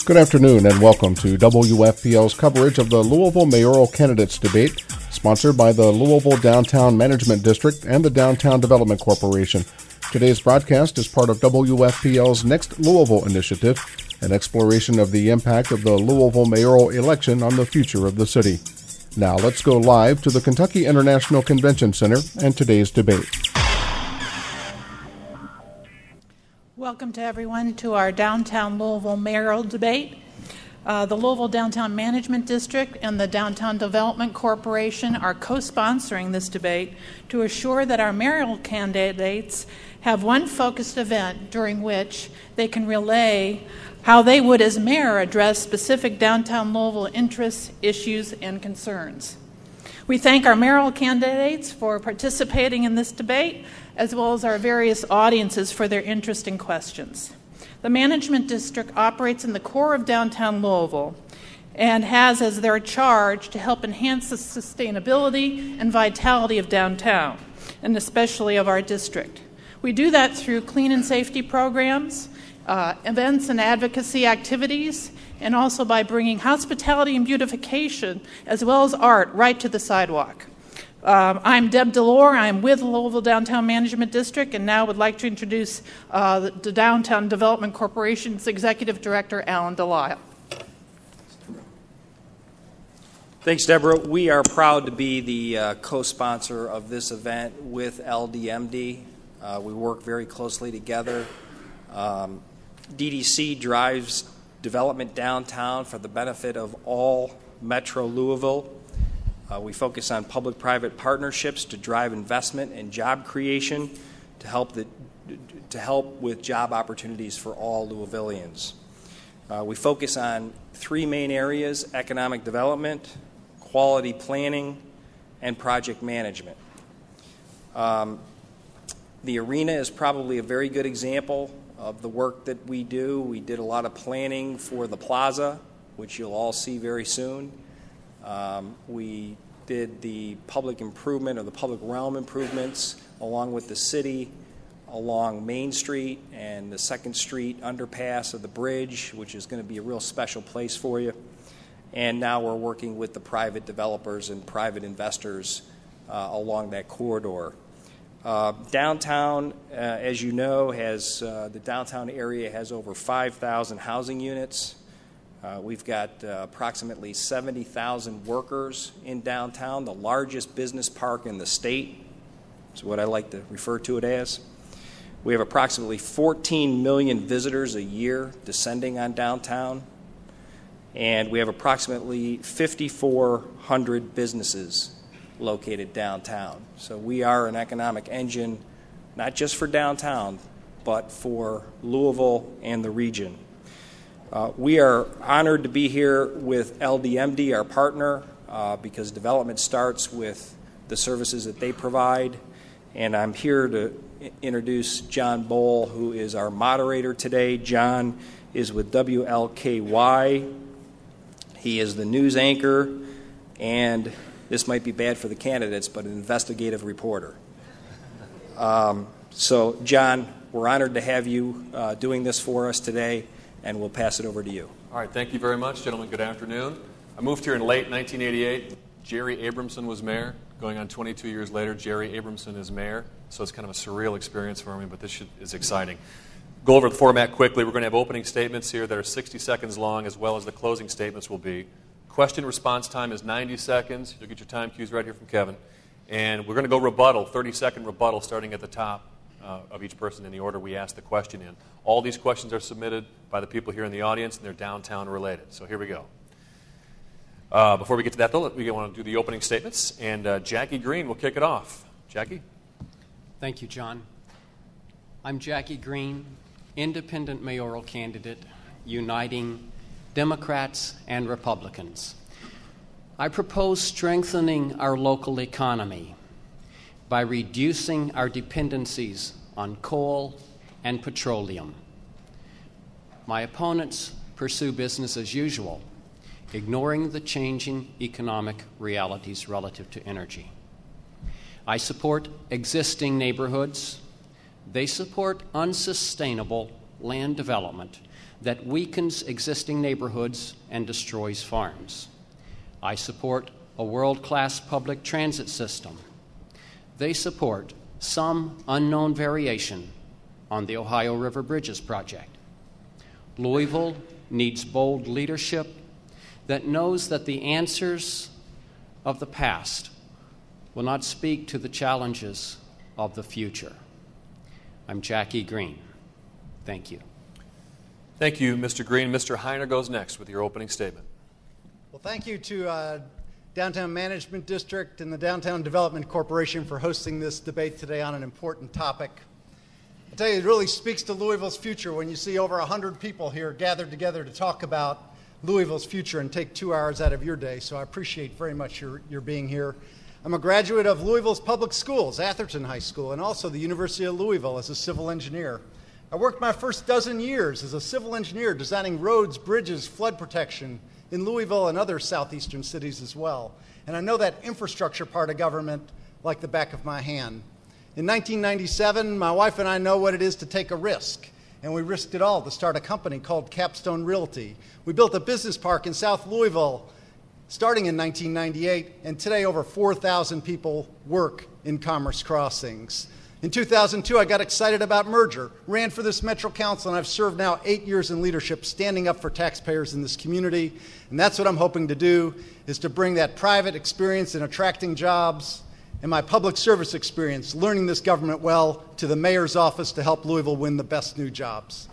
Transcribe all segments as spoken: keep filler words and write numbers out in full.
Good afternoon and welcome to W F P L's coverage of the Louisville Mayoral Candidates Debate, sponsored by the Louisville Downtown Management District and the Downtown Development Corporation. Today's broadcast is part of W F P L's Next Louisville initiative, an exploration of the impact of the Louisville mayoral election on the future of the city. Now let's go live to the Kentucky International Convention Center and today's debate. Welcome to everyone to our Downtown Louisville mayoral debate. Uh, the Louisville Downtown Management District and the Downtown Development Corporation are co-sponsoring this debate to assure that our mayoral candidates have one focused event during which they can relay how they would, as mayor, address specific downtown Louisville interests, issues, and concerns. We thank our mayoral candidates for participating in this debate, as well as our various audiences for their interesting questions. The Management District operates in the core of downtown Louisville and has as their charge to help enhance the sustainability and vitality of downtown, and especially of our district. We do that through clean and safety programs, uh, events and advocacy activities, and also by bringing hospitality and beautification, as well as art, right to the sidewalk. Um, I'm Deb Delore. I'm with Louisville Downtown Management District, and now would like to introduce uh, the, the Downtown Development Corporation's Executive Director, Alan Delisle. Thanks, Deborah. We are proud to be the uh, co-sponsor of this event with L D M D. Uh, we work very closely together. Um, D D C drives development downtown for the benefit of all Metro Louisville. Uh, we focus on public-private partnerships to drive investment and job creation to help the, to help with job opportunities for all Louisvillians. Uh, we focus on three main areas: economic development, quality planning, and project management. Um, the arena is probably a very good example of the work that we do. We did a lot of planning for the plaza, which you'll all see very soon. Um, we did the public improvement or the public realm improvements along with the city along Main Street and the Second Street underpass of the bridge, which is going to be a real special place for you. And now we're working with the private developers and private investors uh, along that corridor. Uh, downtown, uh, as you know, has uh, the downtown area has over five thousand housing units. Uh, we've got uh, approximately seventy thousand workers in downtown, the largest business park in the state. Is what I like to refer to it as. We have approximately fourteen million visitors a year descending on downtown, and we have approximately fifty-four hundred businesses located downtown. So we are an economic engine, not just for downtown, but for Louisville and the region. Uh, we are honored to be here with L D M D, our partner, uh, because development starts with the services that they provide. And I'm here to I- introduce John Bowl, who is our moderator today. John is with W L K Y. He is the news anchor, and this might be bad for the candidates, but an investigative reporter. Um, so, John, we're honored to have you uh, doing this for us today, and we'll pass it over to you. All right, thank you very much, gentlemen. Good afternoon. I moved here in late nineteen eighty-eight. Jerry Abramson was mayor. Going on twenty-two years later, Jerry Abramson is mayor. So it's kind of a surreal experience for me, but this should, is exciting. Go over the format quickly. We're going to have opening statements here that are sixty seconds long, as well as the closing statements will be. Question response time is ninety seconds. You'll get your time cues right here from Kevin. And we're going to go rebuttal, thirty-second rebuttal, starting at the top uh, of each person in the order we ask the question in. All these questions are submitted by the people here in the audience, and they're downtown related. So here we go. Uh, before we get to that, though, we want to do the opening statements, and uh, Jackie Green will kick it off. Jackie? Thank you, John. I'm Jackie Green, independent mayoral candidate, uniting Democrats and Republicans. I propose strengthening our local economy by reducing our dependencies on coal and petroleum. My opponents pursue business as usual, ignoring the changing economic realities relative to energy. I support existing neighborhoods. They support unsustainable land development that weakens existing neighborhoods and destroys farms. I support a world-class public transit system. They support some unknown variation on the Ohio River Bridges project. Louisville needs bold leadership that knows that the answers of the past will not speak to the challenges of the future. I'm Jackie Green. Thank you. Thank you, Mister Green. Mister Heiner goes next with your opening statement. Well, thank you to uh, Downtown Management District and the Downtown Development Corporation for hosting this debate today on an important topic. I tell you, it really speaks to Louisville's future when you see over one hundred people here gathered together to talk about Louisville's future and take two hours out of your day, so I appreciate very much your, your being here. I'm a graduate of Louisville's public schools, Atherton High School, and also the University of Louisville as a civil engineer. I worked my first dozen years as a civil engineer designing roads, bridges, flood protection in Louisville and other southeastern cities as well. And I know that infrastructure part of government like the back of my hand. In nineteen ninety-seven, my wife and I know what it is to take a risk, and we risked it all to start a company called Capstone Realty. We built a business park in South Louisville starting in nineteen ninety-eight, and today over four thousand people work in Commerce Crossings. In two thousand two, I got excited about merger, ran for this Metro Council, and I've served now eight years in leadership, standing up for taxpayers in this community. And that's what I'm hoping to do, is to bring that private experience in attracting jobs and my public service experience, learning this government well, to the mayor's office to help Louisville win the best new jobs.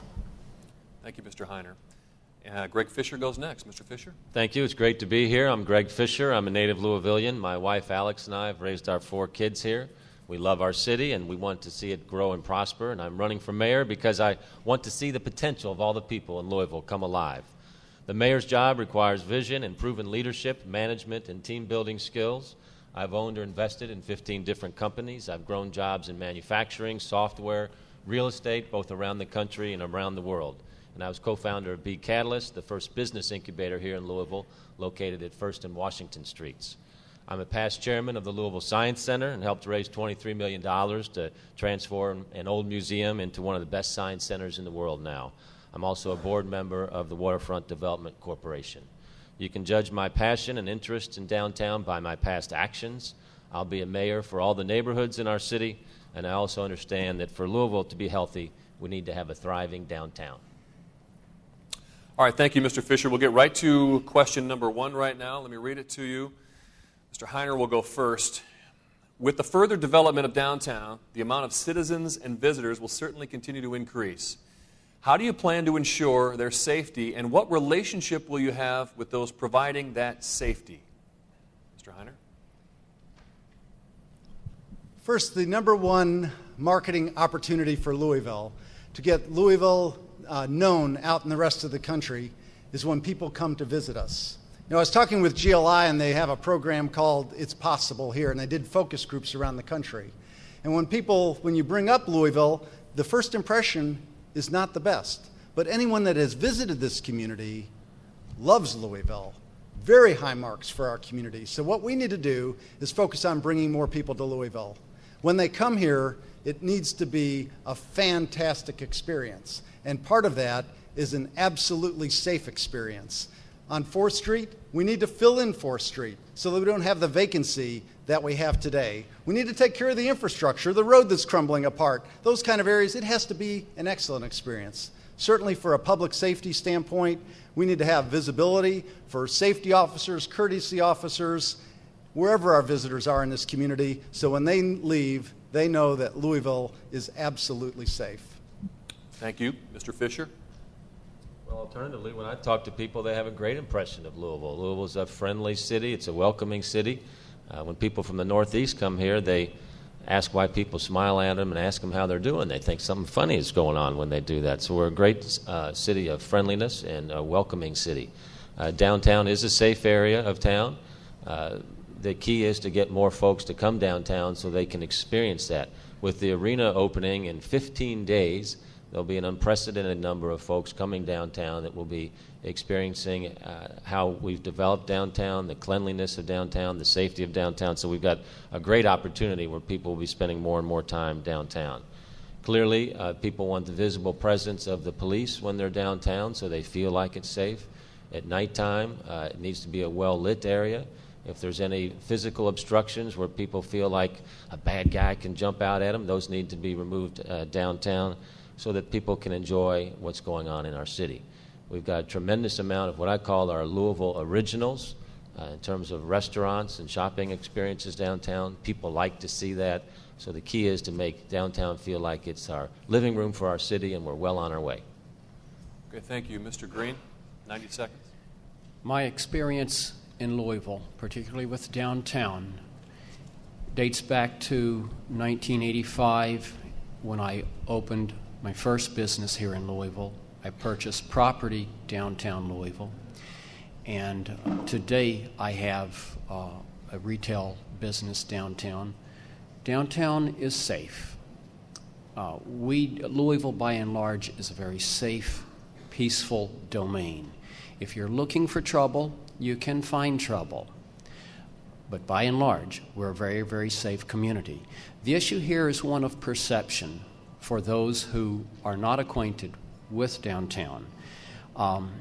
Thank you, Mister Heiner. Uh, Greg Fisher goes next. Mister Fisher. Thank you. It's great to be here. I'm Greg Fisher. I'm a native Louisvillian. My wife Alex and I have raised our four kids here. We love our city, and we want to see it grow and prosper. And I'm running for mayor because I want to see the potential of all the people in Louisville come alive. The mayor's job requires vision and proven leadership, management, and team-building skills. I've owned or invested in fifteen different companies. I've grown jobs in manufacturing, software, real estate, both around the country and around the world. And I was co-founder of B Catalyst, the first business incubator here in Louisville, located at First and Washington Streets. I'm a past chairman of the Louisville Science Center and helped raise twenty-three million dollars to transform an old museum into one of the best science centers in the world now. I'm also a board member of the Waterfront Development Corporation. You can judge my passion and interest in downtown by my past actions. I'll be a mayor for all the neighborhoods in our city, and I also understand that for Louisville to be healthy, we need to have a thriving downtown. All right, thank you, Mister Fisher. We'll get right to question number one right now. Let me read it to you. Mister Heiner will go first. With the further development of downtown, the amount of citizens and visitors will certainly continue to increase. How do you plan to ensure their safety, and what relationship will you have with those providing that safety? Mister Heiner? First, the number one marketing opportunity for Louisville, to get Louisville uh, known out in the rest of the country, is when people come to visit us. You know, I was talking with G L I, and they have a program called It's Possible here, and they did focus groups around the country. And when people, when you bring up Louisville, the first impression is not the best. But anyone that has visited this community loves Louisville. Very high marks for our community. So what we need to do is focus on bringing more people to Louisville. When they come here, it needs to be a fantastic experience. And part of that is an absolutely safe experience. On fourth Street, we need to fill in fourth Street so that we don't have the vacancy that we have today. We need to take care of the infrastructure, the road that's crumbling apart, those kind of areas. It has to be an excellent experience. Certainly for a public safety standpoint, we need to have visibility for safety officers, courtesy officers, wherever our visitors are in this community, so when they leave, they know that Louisville is absolutely safe. Thank you. Mister Fisher? Well, alternatively, when I talk to people, they have a great impression of Louisville. Louisville's a friendly city. It's a welcoming city. Uh, when people from the Northeast come here, they ask why people smile at them and ask them how they're doing. They think something funny is going on when they do that. So we're a great uh, city of friendliness and a welcoming city. Uh, downtown is a safe area of town. Uh, the key is to get more folks to come downtown so they can experience that. With the arena opening in fifteen days, there'll be an unprecedented number of folks coming downtown that will be experiencing uh, how we've developed downtown, the cleanliness of downtown, the safety of downtown. So we've got a great opportunity where people will be spending more and more time downtown. Clearly, uh, people want the visible presence of the police when they're downtown so they feel like it's safe. At nighttime, uh, it needs to be a well-lit area. If there's any physical obstructions where people feel like a bad guy can jump out at them, those need to be removed uh, downtown so that people can enjoy what's going on in our city. We've got a tremendous amount of what I call our Louisville originals uh, in terms of restaurants and shopping experiences downtown. People like to see that. So the key is to make downtown feel like it's our living room for our city, and we're well on our way. Okay, thank you. Mister Green, ninety seconds. My experience in Louisville, particularly with downtown, dates back to nineteen eighty-five when I opened my first business here in Louisville. I purchased property downtown Louisville, and uh, today I have uh, a retail business downtown. Downtown is safe. Uh, we, Louisville by and large, is a very safe, peaceful domain. If you're looking for trouble, you can find trouble. But by and large, we're a very, very safe community. The issue here is one of perception for those who are not acquainted with downtown. Um,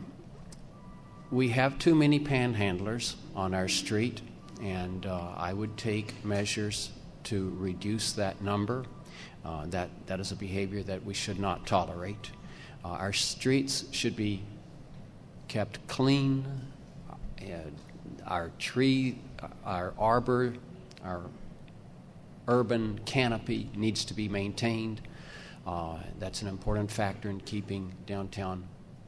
we have too many panhandlers on our street, and uh, I would take measures to reduce that number. Uh, that, that is a behavior that we should not tolerate. Uh, our streets should be kept clean. Uh, our tree, our arbor, our urban canopy needs to be maintained. Uh, that's an important factor in keeping downtown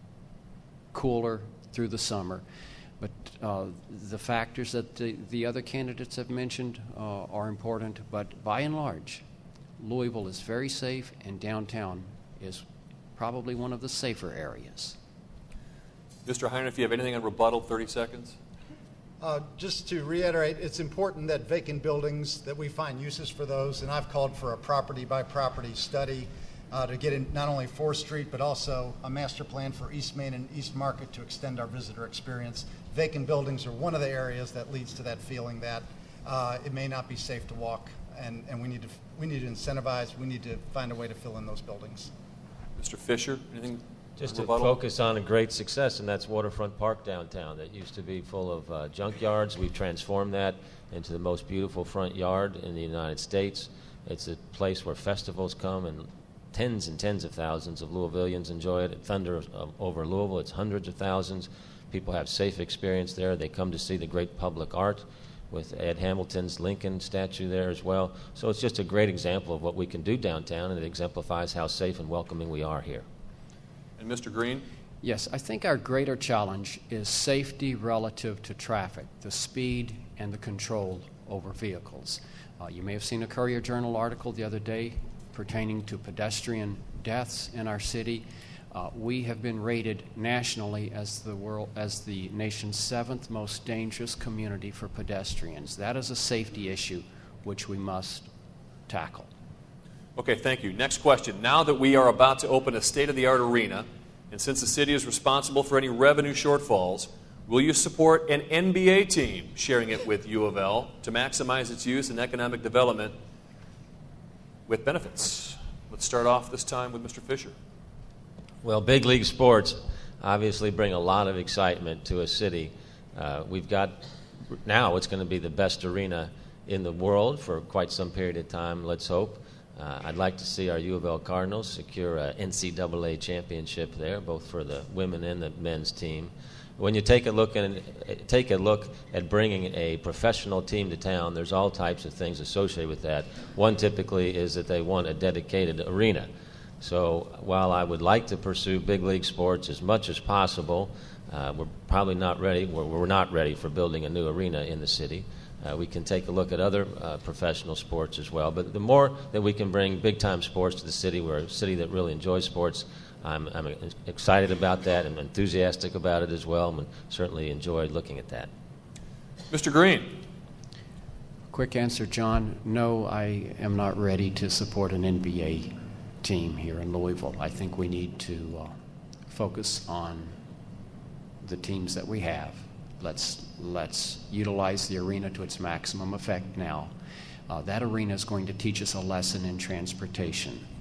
cooler through the summer. But uh, the factors that the, the other candidates have mentioned uh, are important. But by and large, Louisville is very safe, and downtown is probably one of the safer areas. Mister Heiner, if you have anything on rebuttal, thirty seconds. Uh, just to reiterate, it's important that vacant buildings, that we find uses for those, and I've called for a property-by-property study uh, to get in not only fourth Street, but also a master plan for East Main and East Market to extend our visitor experience. Vacant buildings are one of the areas that leads to that feeling that uh, it may not be safe to walk, and, and we need to we need to incentivize, we need to find a way to fill in those buildings. Mister Fisher, anything? Just to rebuttal? focus on a great success, and that's Waterfront Park downtown. That used to be full of uh, junkyards. We've transformed that into the most beautiful front yard in the United States. It's a place where festivals come, and tens and tens of thousands of Louisvillians enjoy it. At Thunder uh, over Louisville, it's hundreds of thousands. People have safe experience there. They come to see the great public art with Ed Hamilton's Lincoln statue there as well. So it's just a great example of what we can do downtown, and it exemplifies how safe and welcoming we are here. And Mister Green? Yes, I think our greater challenge is safety relative to traffic, the speed and the control over vehicles. Uh, you may have seen a Courier Journal article the other day pertaining to pedestrian deaths in our city. Uh, we have been rated nationally as the world as the nation's seventh most dangerous community for pedestrians. That is a safety issue which we must tackle. Okay, thank you. Next question. Now that we are about to open a state-of-the-art arena, and since the city is responsible for any revenue shortfalls, will you support an N B A team sharing it with U of L to maximize its use and economic development with benefits? Let's start off this time with Mister Fisher. Well, big league sports obviously bring a lot of excitement to a city. Uh, we've got now it's going to be the best arena in the world for quite some period of time, let's hope. Uh, I'd like to see our U of L Cardinals secure an N C double A championship there, both for the women and the men's team. When you take a look at take a look at bringing a professional team to town, there's all types of things associated with that. One typically is that they want a dedicated arena. So while I would like to pursue big league sports as much as possible, uh, we're probably not ready. We're, we're not ready for building a new arena in the city. Uh, we can take a look at other uh, professional sports as well. But the more that we can bring big-time sports to the city, we're a city that really enjoys sports. I'm, I'm excited about that and enthusiastic about it as well, and certainly enjoyed looking at that. Mister Green. Quick answer, John. No, I am not ready to support an N B A team here in Louisville. I think we need to uh, focus on the teams that we have. Let's let's utilize the arena to its maximum effect now. Uh, that arena is going to teach us a lesson in transportation.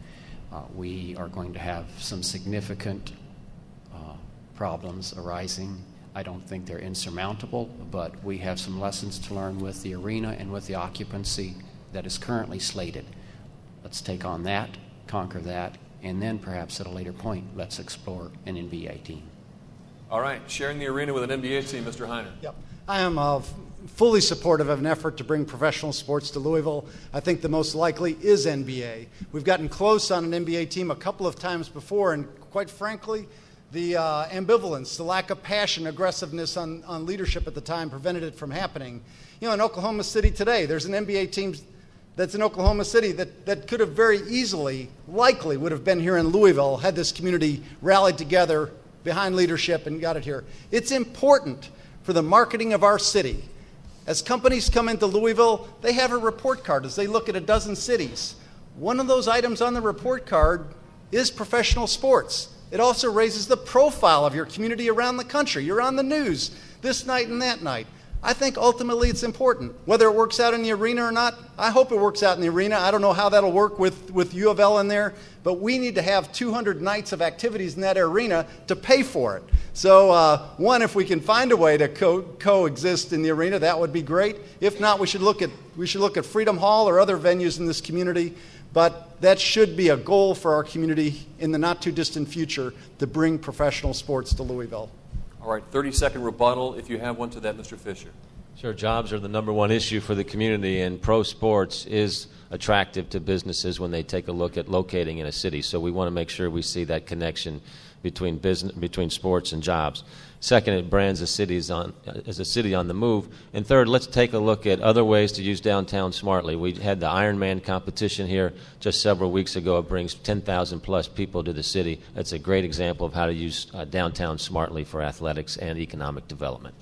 Uh, we are going to have some significant uh, problems arising. I don't think they're insurmountable, but we have some lessons to learn with the arena and with the occupancy that is currently slated. Let's take on that, conquer that, and then perhaps at a later point, let's explore an N B A team. All right, sharing the arena with an N B A team, Mister Heiner. Yep. I am uh, fully supportive of an effort to bring professional sports to Louisville. I think the most likely is N B A. We've gotten close on an N B A team a couple of times before, and quite frankly, the uh, ambivalence, the lack of passion, aggressiveness on, on leadership at the time prevented it from happening. You know, in Oklahoma City today, there's an N B A team that's in Oklahoma City that, that could have very easily, likely would have been here in Louisville had this community rallied together behind leadership and got it here. It's important for the marketing of our city. As companies come into Louisville, they have a report card as they look at a dozen cities. One of those items on the report card is professional sports. It also raises the profile of your community around the country. You're on the news this night and that night. I think ultimately it's important. Whether it works out in the arena or not, I hope it works out in the arena. I don't know how that'll work with, with U of L in there, but we need to have two hundred nights of activities in that arena to pay for it. So uh, one, if we can find a way to co- coexist in the arena, that would be great. If not, we should look at we should look at Freedom Hall or other venues in this community. But that should be a goal for our community in the not-too-distant future to bring professional sports to Louisville. All right, thirty-second rebuttal, if you have one to that, Mister Fisher. Sure, jobs are the number one issue for the community, and pro sports is attractive to businesses when they take a look at locating in a city. So we want to make sure we see that connection between business, between sports and jobs. Second, it brands a cities on, as a city on the move. And third, let's take a look at other ways to use downtown smartly. We had the Ironman competition here just several weeks ago. It brings ten thousand plus people to the city. That's a great example of how to use uh, downtown smartly for athletics and economic development.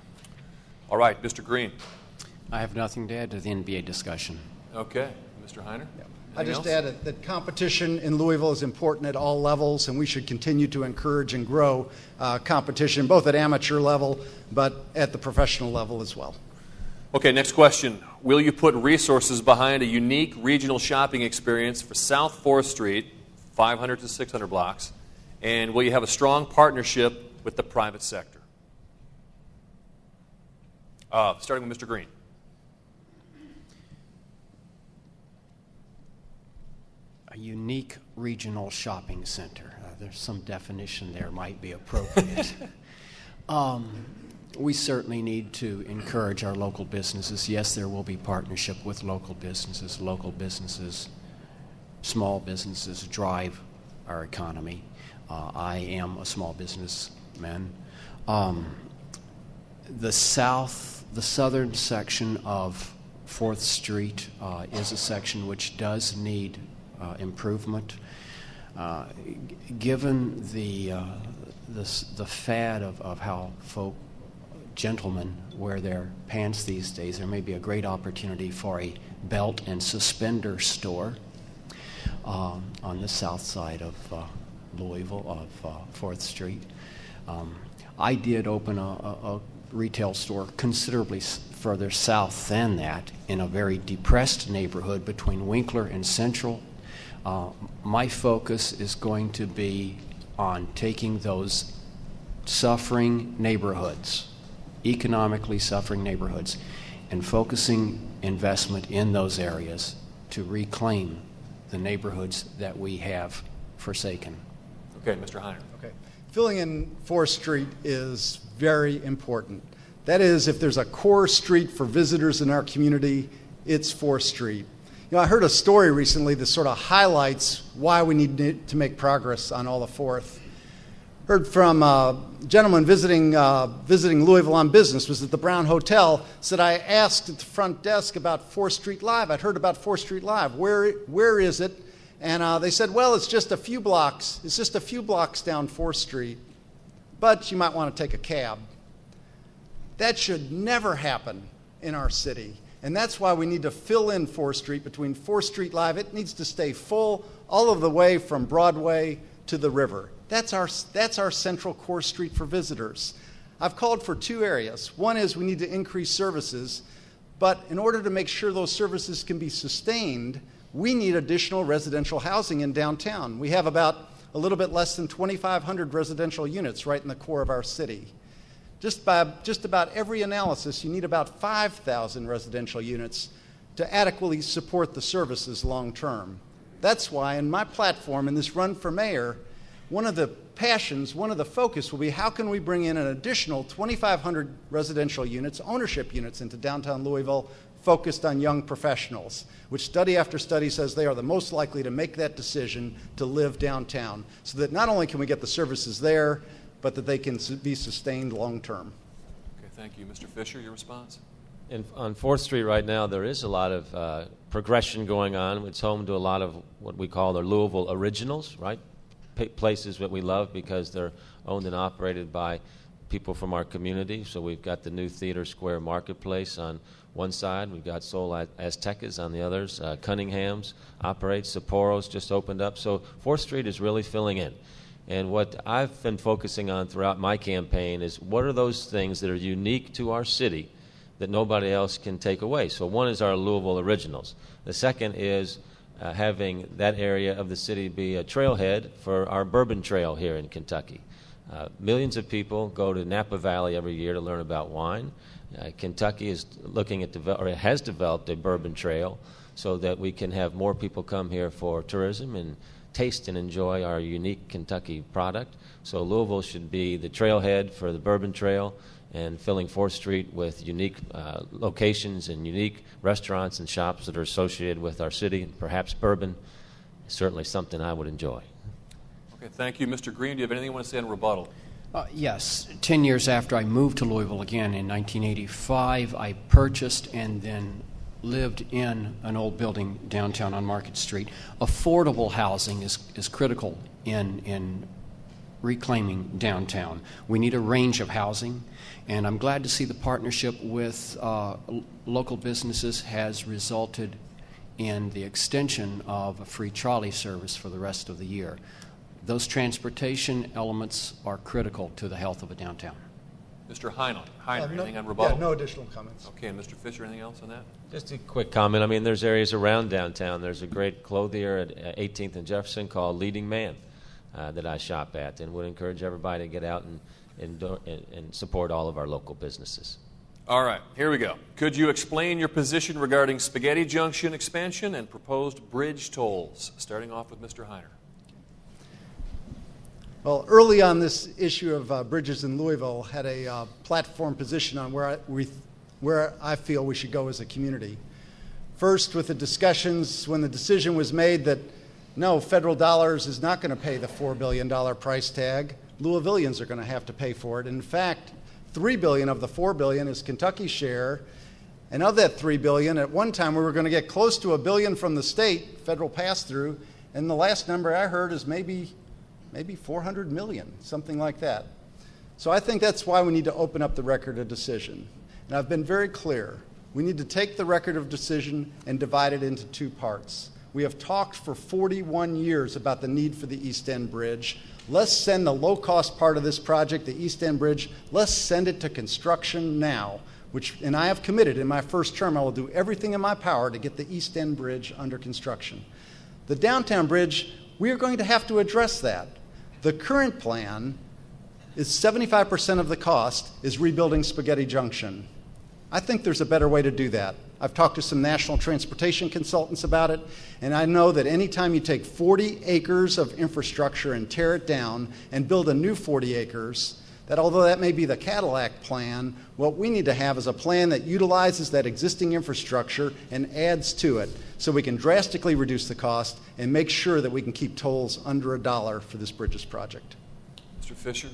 All right, Mister Green. I have nothing to add to the N B A discussion. Okay, Mister Heiner. Yeah. I just else? added that competition in Louisville is important at all levels, and we should continue to encourage and grow uh, competition, both at amateur level, but at the professional level as well. Okay, next question. Will you put resources behind a unique regional shopping experience for South fourth Street, five hundred to six hundred blocks, and will you have a strong partnership with the private sector? Uh, starting with Mister Green. A unique regional shopping center. Uh, there's some definition there might be appropriate. um, we certainly need to encourage our local businesses. Yes, there will be partnership with local businesses. Local businesses, small businesses drive our economy. Uh, I am a small businessman. Um, the south, the southern section of fourth Street uh, is a section which does need Uh, improvement. Uh, g- given the, uh, the the fad of, of how folk, gentlemen, wear their pants these days, there may be a great opportunity for a belt and suspender store um, on the south side of uh, Louisville, of uh, fourth Street. Um, I did open a, a, a retail store considerably s- further south than that in a very depressed neighborhood between Winkler and Central. Uh, my focus is going to be on taking those suffering neighborhoods, economically suffering neighborhoods, and focusing investment in those areas to reclaim the neighborhoods that we have forsaken. Okay, Mister Heiner. Okay. Filling in fourth Street is very important. That is, if there's a core street for visitors in our community, it's fourth Street. You know, I heard a story recently that sort of highlights why we need to make progress on all of fourth. Heard from a gentleman visiting uh, visiting Louisville on business, was at the Brown Hotel, said, I asked at the front desk about fourth Street Live. I'd heard about fourth Street Live. Where Where is it? And uh, they said, well, it's just a few blocks. It's just a few blocks down fourth Street, but you might want to take a cab. That should never happen in our city. And that's why we need to fill in fourth Street between fourth Street Live. It needs to stay full all of the way from Broadway to the river. That's our, that's our central core street for visitors. I've called for two areas. One is we need to increase services, but in order to make sure those services can be sustained, we need additional residential housing in downtown. We have about a little bit less than twenty-five hundred residential units right in the core of our city. Just by just about every analysis, you need about five thousand residential units to adequately support the services long term. That's why in my platform, in this run for mayor, one of the passions, one of the focus will be how can we bring in an additional twenty-five hundred residential units, ownership units into downtown Louisville focused on young professionals, which study after study says they are the most likely to make that decision to live downtown, so that not only can we get the services there, but that they can be sustained long term. Okay, thank you. Mister Fisher, your response? In, on fourth Street right now, there is a lot of uh, progression going on. It's home to a lot of what we call the Louisville originals, right? P- places that we love because they're owned and operated by people from our community. So we've got the new Theater Square Marketplace on one side. We've got Sol Aztecas on the others. Uh, Cunningham's operates. Sapporo's just opened up. So fourth Street is really filling in. And what I've been focusing on throughout my campaign is what are those things that are unique to our city that nobody else can take away. So one is our Louisville originals. The second is uh, having that area of the city be a trailhead for our Bourbon Trail here in Kentucky. Uh, millions of people go to Napa Valley every year to learn about wine. Uh, Kentucky is looking at, devel- or has developed a Bourbon Trail so that we can have more people come here for tourism and taste and enjoy our unique Kentucky product. So Louisville should be the trailhead for the Bourbon Trail and filling fourth Street with unique uh, locations and unique restaurants and shops that are associated with our city, and perhaps bourbon is certainly something I would enjoy. Okay, thank you. Mister Green, do you have anything you want to say in rebuttal? Uh, yes. Ten years after I moved to Louisville again in nineteen eighty-five, I purchased and then lived in an old building downtown on Market Street. Affordable housing is, is critical in, in reclaiming downtown. We need a range of housing, and I'm glad to see the partnership with uh, l- local businesses has resulted in the extension of a free trolley service for the rest of the year. Those transportation elements are critical to the health of a downtown. Mister Heiner, Heiner Uh, no, anything on rebuttal? Yeah, no additional comments. Okay, and Mister Fisher, anything else on that? Just a quick comment. I mean, there's areas around downtown. There's a great clothier at eighteenth and Jefferson called Leading Man uh, that I shop at, and would encourage everybody to get out and, and, and, and support all of our local businesses. All right, here we go. Could you explain your position regarding Spaghetti Junction expansion and proposed bridge tolls? Starting off with Mister Heiner. Well, early on, this issue of uh, bridges in Louisville had a uh, platform position on where I, we, where I feel we should go as a community. First, with the discussions when the decision was made that no, federal dollars is not going to pay the four billion dollars price tag. Louisvillians are going to have to pay for it. In fact, three billion dollars of the four billion dollars is Kentucky's share. And of that three billion dollars, at one time we were going to get close to a billion from the state, federal pass-through, and the last number I heard is maybe maybe four hundred million, something like that. So I think that's why we need to open up the record of decision. And I've been very clear. We need to take the record of decision and divide it into two parts. We have talked for forty-one years about the need for the East End Bridge. Let's send the low-cost part of this project, the East End Bridge, let's send it to construction now, which, and I have committed in my first term, I will do everything in my power to get the East End Bridge under construction. The downtown bridge, we are going to have to address that. The current plan is seventy-five percent of the cost is rebuilding Spaghetti Junction. I think there's a better way to do that. I've talked to some national transportation consultants about it, and I know that anytime you take forty acres of infrastructure and tear it down and build a new forty acres, that although that may be the Cadillac plan, what we need to have is a plan that utilizes that existing infrastructure and adds to it so we can drastically reduce the cost and make sure that we can keep tolls under a dollar for this bridges project. Mister Fisher?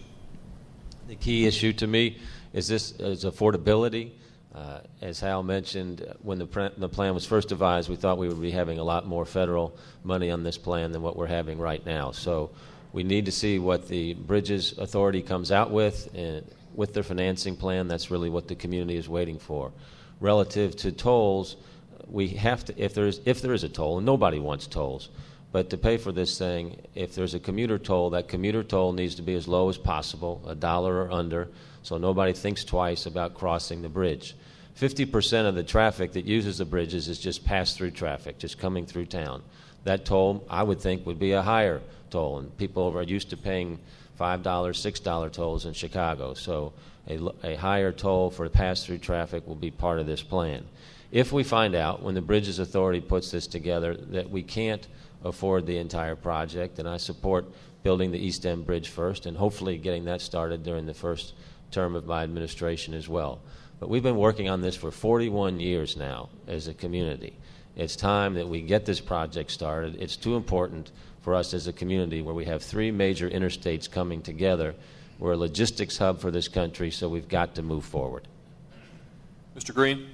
The key issue to me is this is affordability. Uh, as Hal mentioned, when the, pre- the plan was first devised, we thought we would be having a lot more federal money on this plan than what we're having right now. So we need to see what the Bridges Authority comes out with and with their financing plan. That's really what the community is waiting for. Relative to tolls, we have to, if there is, if there is a toll, and nobody wants tolls, but to pay for this thing, if there's a commuter toll, that commuter toll needs to be as low as possible, a dollar or under, so nobody thinks twice about crossing the bridge. fifty percent of the traffic that uses the bridges is just pass-through traffic, just coming through town. That toll, I would think, would be a higher toll, and people are used to paying five dollars, six dollars tolls in Chicago, so a, a higher toll for pass-through traffic will be part of this plan. If we find out, when the Bridges Authority puts this together, that we can't afford the entire project, then I support building the East End Bridge first and hopefully getting that started during the first term of my administration as well. But we've been working on this for forty-one years now as a community. It's time that we get this project started. It's too important for us as a community where we have three major interstates coming together. We're a logistics hub for this country, so we've got to move forward. Mister Green.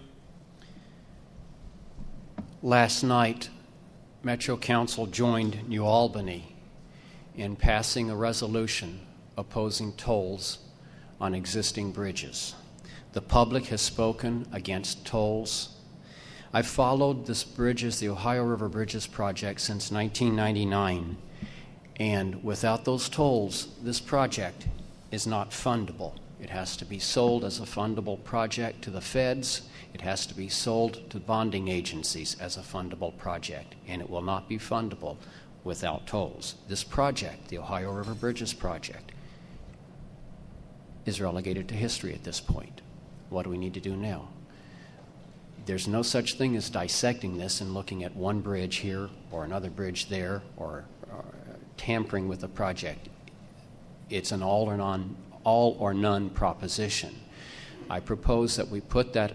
Last night, Metro Council joined New Albany in passing a resolution opposing tolls on existing bridges. The public has spoken against tolls. I've followed this bridges, the Ohio River Bridges project, since nineteen ninety-nine, and without those tolls, this project is not fundable. It has to be sold as a fundable project to the feds. It has to be sold to bonding agencies as a fundable project, and it will not be fundable without tolls. This project, the Ohio River Bridges project, is relegated to history at this point. What do we need to do now? There's no such thing as dissecting this and looking at one bridge here or another bridge there or, or tampering with the project. It's an all or none, all or none proposition. I propose that we put that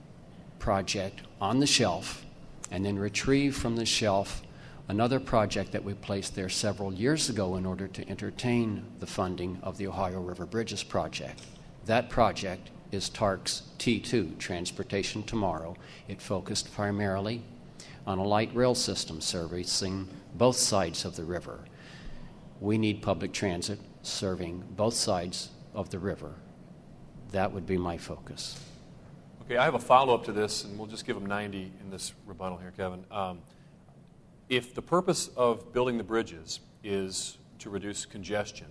project on the shelf and then retrieve from the shelf another project that we placed there several years ago in order to entertain the funding of the Ohio River Bridges project. That project is T A R C's T two, Transportation Tomorrow. It focused primarily on a light rail system servicing both sides of the river. We need public transit serving both sides of the river. That would be my focus. Okay, I have a follow-up to this, and we'll just give them ninety in this rebuttal here, Kevin. Um, if the purpose of building the bridges is to reduce congestion,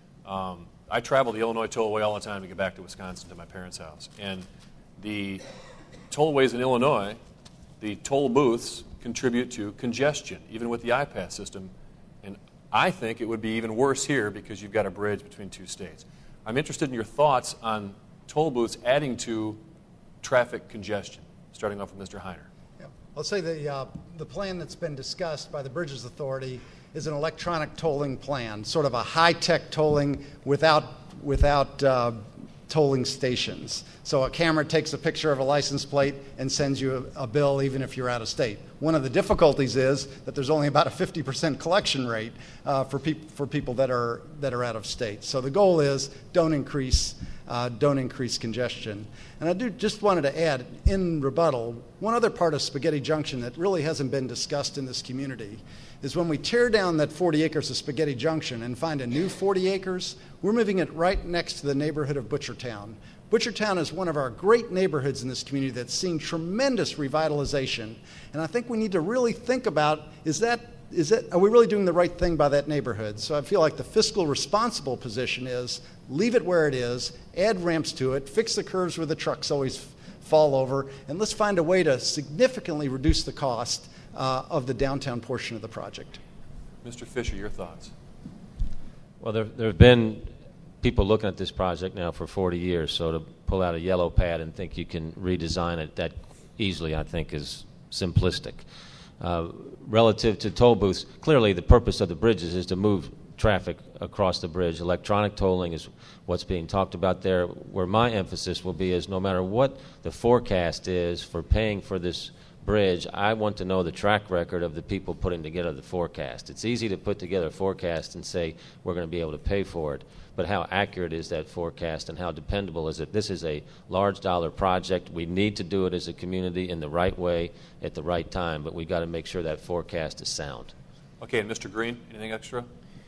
um, I travel the Illinois Tollway all the time to get back to Wisconsin to my parents' house. And the tollways in Illinois, the toll booths contribute to congestion, even with the I PASS system. And I think it would be even worse here because you've got a bridge between two states. I'm interested in your thoughts on toll booths adding to traffic congestion, starting off with Mister Heiner. Yeah. I'll say the, uh, the plan that's been discussed by the Bridges Authority is an electronic tolling plan, sort of a high-tech tolling without, without uh, tolling stations. So a camera takes a picture of a license plate and sends you a, a bill even if you're out of state. One of the difficulties is that there's only about a fifty percent collection rate uh, for, peop- for people that are, that are out of state. So the goal is don't increase, uh, don't increase congestion. And I do just wanted to add, in rebuttal, one other part of Spaghetti Junction that really hasn't been discussed in this community is when we tear down that forty acres of Spaghetti Junction and find a new forty acres, we're moving it right next to the neighborhood of Butchertown. Butchertown is one of our great neighborhoods in this community that's seen tremendous revitalization. And I think we need to really think about, is that, is that, are we really doing the right thing by that neighborhood? So I feel like the fiscal responsible position is leave it where it is, add ramps to it, fix the curves where the trucks always fall over, and let's find a way to significantly reduce the cost uh, of the downtown portion of the project. Mister Fisher, your thoughts? Well, there, there have been people looking at this project now for forty years, so to pull out a yellow pad and think you can redesign it that easily, I think, is simplistic. Uh, relative to toll booths, clearly the purpose of the bridges is to move traffic across the bridge. Electronic tolling is what's being talked about there. Where my emphasis will be is no matter what the forecast is for paying for this bridge, I want to know the track record of the people putting together the forecast. It's easy to put together a forecast and say we're going to be able to pay for it, but how accurate is that forecast and how dependable is it? This is a large dollar project. We need to do it as a community in the right way at the right time, but we've got to make sure that forecast is sound. Okay, and Mister Green, anything extra?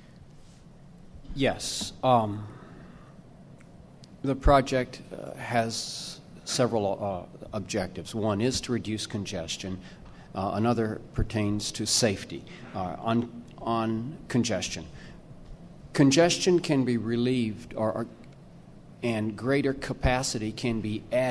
Yes. Um, the project uh, has several uh, objectives. One is to reduce congestion. Uh, another pertains to safety uh, on, on congestion. Congestion can be relieved or, or and greater capacity can be added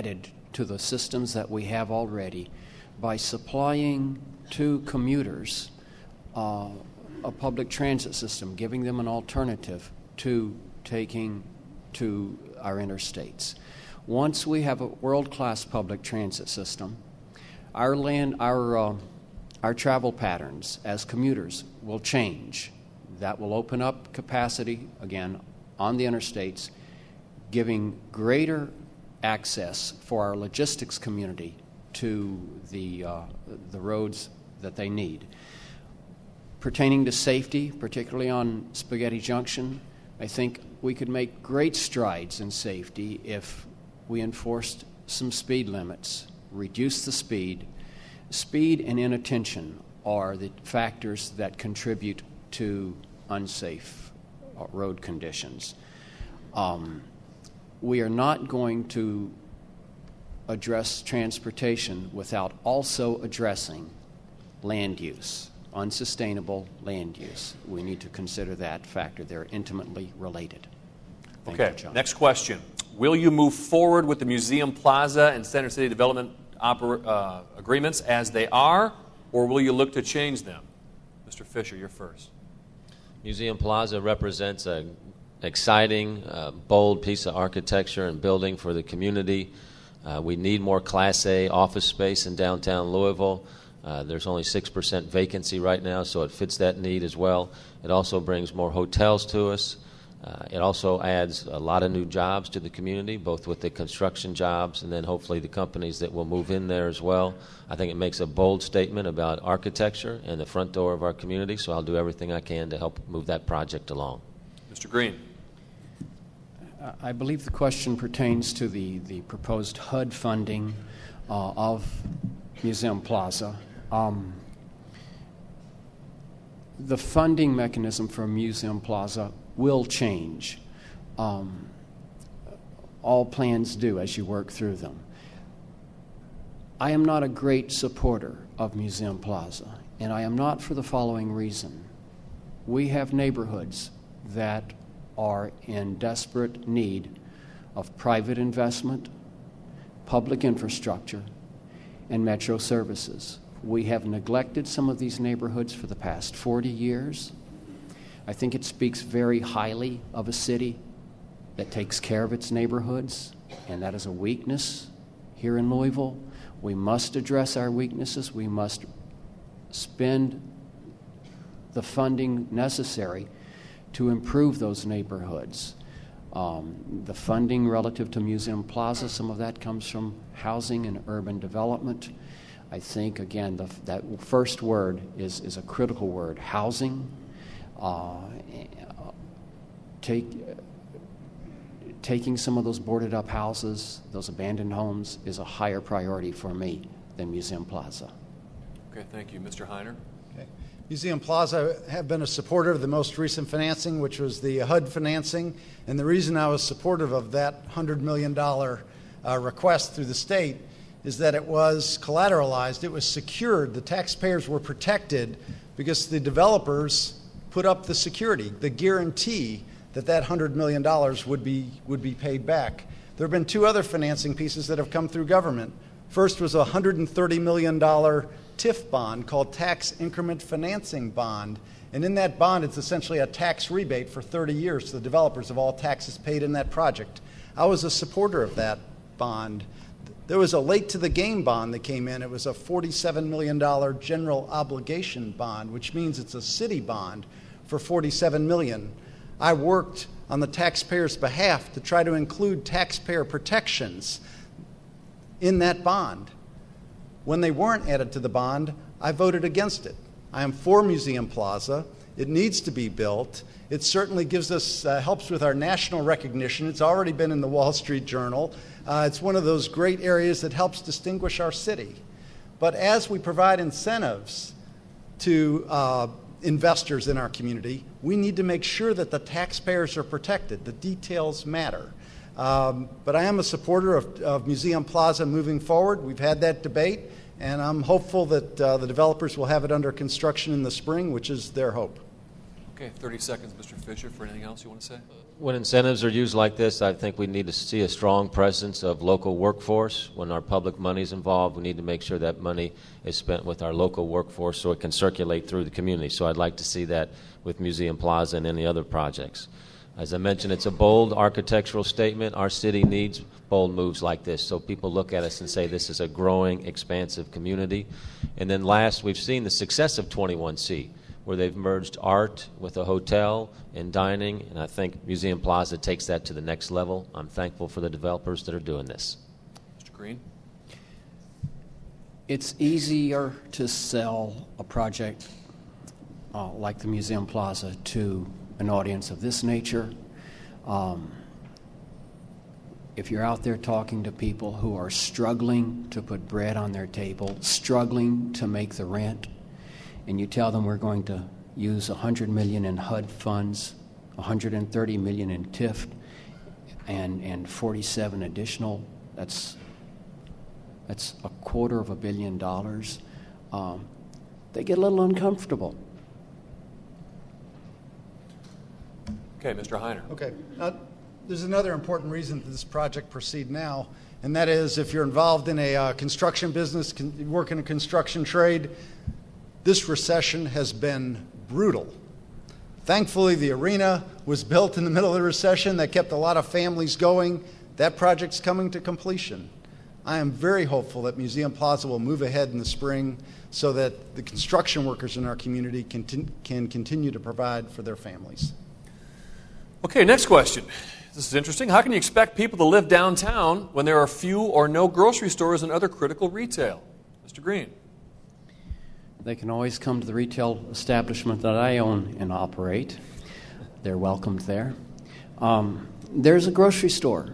to the systems that we have already by supplying to commuters uh, a public transit system, giving them an alternative to taking to our interstates. Once we have a world-class public transit system, our land, our uh, our travel patterns as commuters will change. That will open up capacity again on the interstates, giving greater access for our logistics community to the uh, the roads that they need. Pertaining to safety, particularly on Spaghetti Junction, I think we could make great strides in safety if we enforced some speed limits, reduce the speed. Speed and inattention are the factors that contribute to unsafe road conditions. Um, we are not going to address transportation without also addressing land use, unsustainable land use. We need to consider that factor. They're intimately related. Thank okay, you, John. Next question. Will you move forward with the Museum Plaza and Center City Development oper- uh, agreements as they are, or will you look to change them? Mister Fisher, you're first. Museum Plaza represents an exciting, uh, bold piece of architecture and building for the community. Uh, we need more Class A office space in downtown Louisville. Uh, there's only six percent vacancy right now, so it fits that need as well. It also brings more hotels to us. Uh, it also adds a lot of new jobs to the community, both with the construction jobs and then hopefully the companies that will move in there as well. I think it makes a bold statement about architecture and the front door of our community, so I'll do everything I can to help move that project along. Mister Green. I believe the question pertains to the, the proposed H U D funding uh, of Museum Plaza. Um, the funding mechanism for Museum Plaza will change. Um, all plans do as you work through them. I am not a great supporter of Museum Plaza, and I am not for the following reason. We have neighborhoods that are in desperate need of private investment, public infrastructure, and metro services. We have neglected some of these neighborhoods for the past forty years. I think it speaks very highly of a city that takes care of its neighborhoods, and that is a weakness here in Louisville. We must address our weaknesses. We must spend the funding necessary to improve those neighborhoods. Um, the funding relative to Museum Plaza, some of that comes from housing and urban development. I think, again, the, that first word is, is a critical word, housing. Uh, take, taking some of those boarded up houses, those abandoned homes, is a higher priority for me than Museum Plaza. Okay, thank you. Mister Heiner? Okay. Museum Plaza have been a supporter of the most recent financing, which was the H U D financing, and the reason I was supportive of that one hundred million dollars uh, request through the state is that it was collateralized, it was secured, the taxpayers were protected because the developers put up the security, the guarantee that that one hundred million dollars would be, would be paid back. There have been two other financing pieces that have come through government. First was a one hundred thirty million dollars T I F bond called Tax Increment Financing Bond. And in that bond, it's essentially a tax rebate for thirty years to the developers of all taxes paid in that project. I was a supporter of that bond. There was a late to the game bond that came in. It was a forty-seven million dollars general obligation bond, which means it's a city bond for forty-seven million dollars. I worked on the taxpayers' behalf to try to include taxpayer protections in that bond. When they weren't added to the bond, I voted against it. I am for Museum Plaza. It needs to be built. It certainly gives us, uh, helps with our national recognition. It's already been in the Wall Street Journal. Uh, it's one of those great areas that helps distinguish our city. But as we provide incentives to uh, investors in our community, we need to make sure that the taxpayers are protected. The details matter. Um, but I am a supporter of, of Museum Plaza moving forward. We've had that debate, and I'm hopeful that uh, the developers will have it under construction in the spring, which is their hope. Okay, thirty seconds, Mister Fisher, for anything else you want to say? When incentives are used like this, I think we need to see a strong presence of local workforce. When our public money is involved, we need to make sure that money is spent with our local workforce so it can circulate through the community. So I'd like to see that with Museum Plaza and any other projects. As I mentioned, it's a bold architectural statement. Our city needs bold moves like this so people look at us and say this is a growing, expansive community. And then last, we've seen the success of twenty-one C, where they've merged art with a hotel and dining, and I think Museum Plaza takes that to the next level. I'm thankful for the developers that are doing this. Mister Green? It's easier to sell a project uh, like the Museum Plaza to an audience of this nature. Um, if you're out there talking to people who are struggling to put bread on their table, struggling to make the rent, and you tell them we're going to use one hundred million dollars in H U D funds, one hundred thirty million dollars in T I F, and, and forty-seven additional, that's, that's a quarter of a billion dollars, um, they get a little uncomfortable. Okay, Mister Heiner. Okay. Now, there's another important reason that this project proceed now, and that is if you're involved in a uh, construction business, con- you work in a construction trade, this recession has been brutal. Thankfully, the arena was built in the middle of the recession. That kept a lot of families going. That project's coming to completion. I am very hopeful that Museum Plaza will move ahead in the spring so that the construction workers in our community can, t- can continue to provide for their families. Okay, next question. This is interesting. How can you expect people to live downtown when there are few or no grocery stores and other critical retail? Mister Green. They can always come to the retail establishment that I own and operate. They're welcomed there. Um, there's a grocery store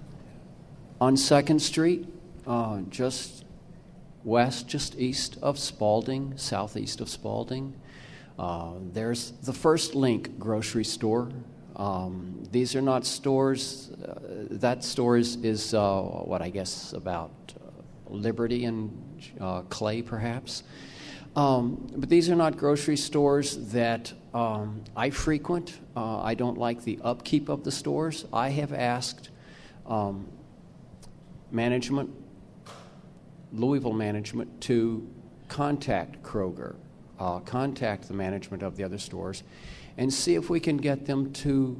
on second Street, uh, just west, just east of Spalding, southeast of Spalding. Uh, there's the First Link grocery store. Um, these are not stores. Uh, that store is, is uh, what I guess about uh, Liberty and uh, Clay, perhaps. Um, but these are not grocery stores that um, I frequent. Uh, I don't like the upkeep of the stores. I have asked um, management, Louisville management, to contact Kroger, uh, contact the management of the other stores, and see if we can get them to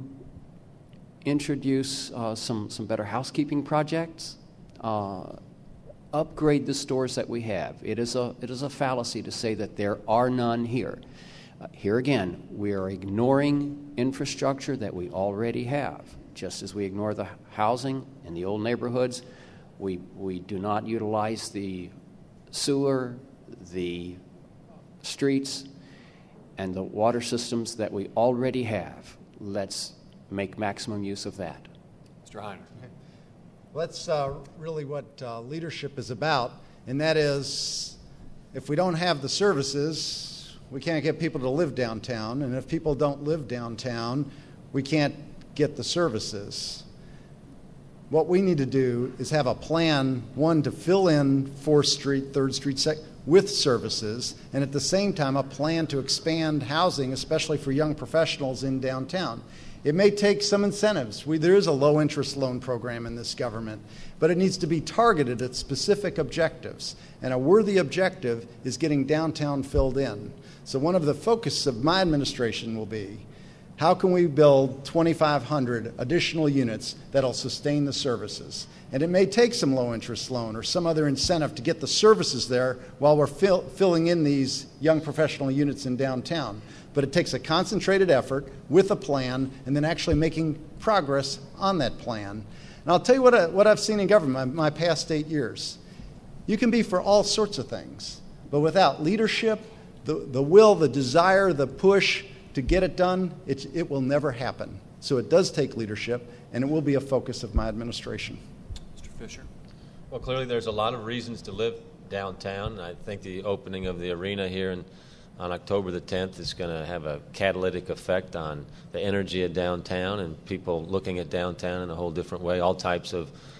introduce uh, some, some better housekeeping projects, uh, upgrade the stores that we have. It is a, it is a fallacy to say that there are none here. Uh, here again, we are ignoring infrastructure that we already have. Just as we ignore the housing in the old neighborhoods, we, we do not utilize the sewer, the streets, and the water systems that we already have. Let's make maximum use of that. Mister Heiner. Okay. Well, that's uh, really what uh, leadership is about, and that is if we don't have the services, we can't get people to live downtown, and if people don't live downtown, we can't get the services. What we need to do is have a plan, one, to fill in fourth Street, third Street, second, with services, and at the same time a plan to expand housing, especially for young professionals in downtown. It may take some incentives. We, there is a low-interest loan program in this government, but it needs to be targeted at specific objectives, and a worthy objective is getting downtown filled in. So one of the focuses of my administration will be, how can we build twenty-five hundred additional units that'll sustain the services? And it may take some low-interest loan or some other incentive to get the services there while we're fill, filling in these young professional units in downtown. But it takes a concentrated effort with a plan and then actually making progress on that plan. And I'll tell you what, I, what I've seen in government my, my past eight years. You can be for all sorts of things, but without leadership, the, the will, the desire, the push to get it done, it, it will never happen. So it does take leadership, and it will be a focus of my administration. Mister Fisher. Well, clearly there's a lot of reasons to live downtown. I think the opening of the arena here in, on October the tenth is going to have a catalytic effect on the energy of downtown and people looking at downtown in a whole different way. All types of